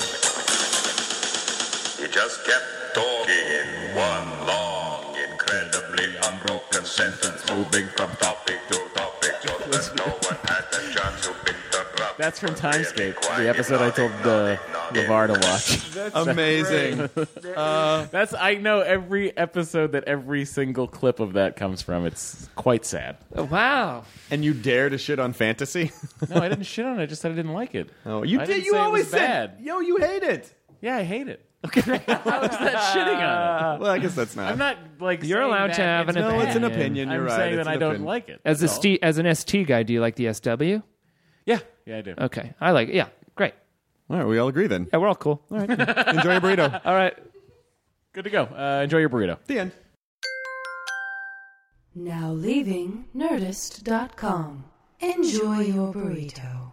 He just kept talking in one long, incredibly unbroken sentence, moving from topic to topic, so that no one had the chance to interrupt. That's from Timescape, the episode I told uh, LeVar to watch. That's amazing. uh, That's I know every episode that every single clip of that comes from. It's quite sad. Oh, wow. And you dare to shit on fantasy? No, I didn't shit on it. I just said I didn't like it. Oh, you I did. didn't You say it always was said, bad. "Yo, you hate it." Yeah, I hate it. Okay, how is that shitting on it? Well, I guess that's not. I'm not like You're saying allowed that to have an it's No, opinion. it's an bad. opinion. You're I'm right. saying It's that I an don't opinion. like it. As a That's all. st- as an S T guy, do you like the S W? Yeah, yeah, I do. Okay, I like it. Yeah, great. All right, we all agree then. Yeah, we're all cool. All right, enjoy your burrito. All right. Good to go. Uh, enjoy your burrito. The end. Now leaving Nerdist dot com. Enjoy your burrito.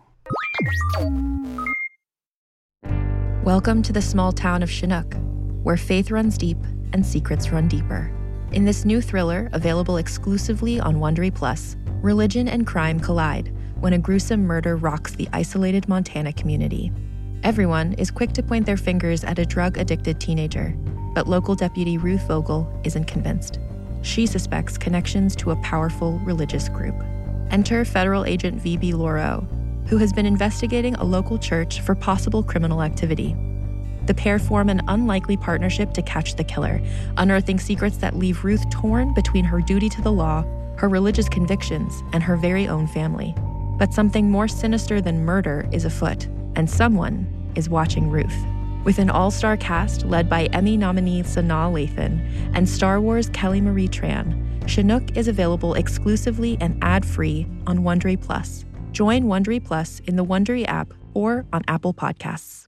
Welcome to the small town of Chinook, where faith runs deep and secrets run deeper. In this new thriller, available exclusively on Wondery Plus, religion and crime collide when a gruesome murder rocks the isolated Montana community. Everyone is quick to point their fingers at a drug-addicted teenager, but local deputy Ruth Vogel isn't convinced. She suspects connections to a powerful religious group. Enter federal agent V B Lauro, who has been investigating a local church for possible criminal activity. The pair form an unlikely partnership to catch the killer, unearthing secrets that leave Ruth torn between her duty to the law, her religious convictions, and her very own family. But something more sinister than murder is afoot, and someone is watching Ruth. With an all-star cast led by Emmy nominee Sanaa Lathan and Star Wars Kelly Marie Tran, Chinook is available exclusively and ad-free on Wondery Plus. Join Wondery Plus in the Wondery app or on Apple Podcasts.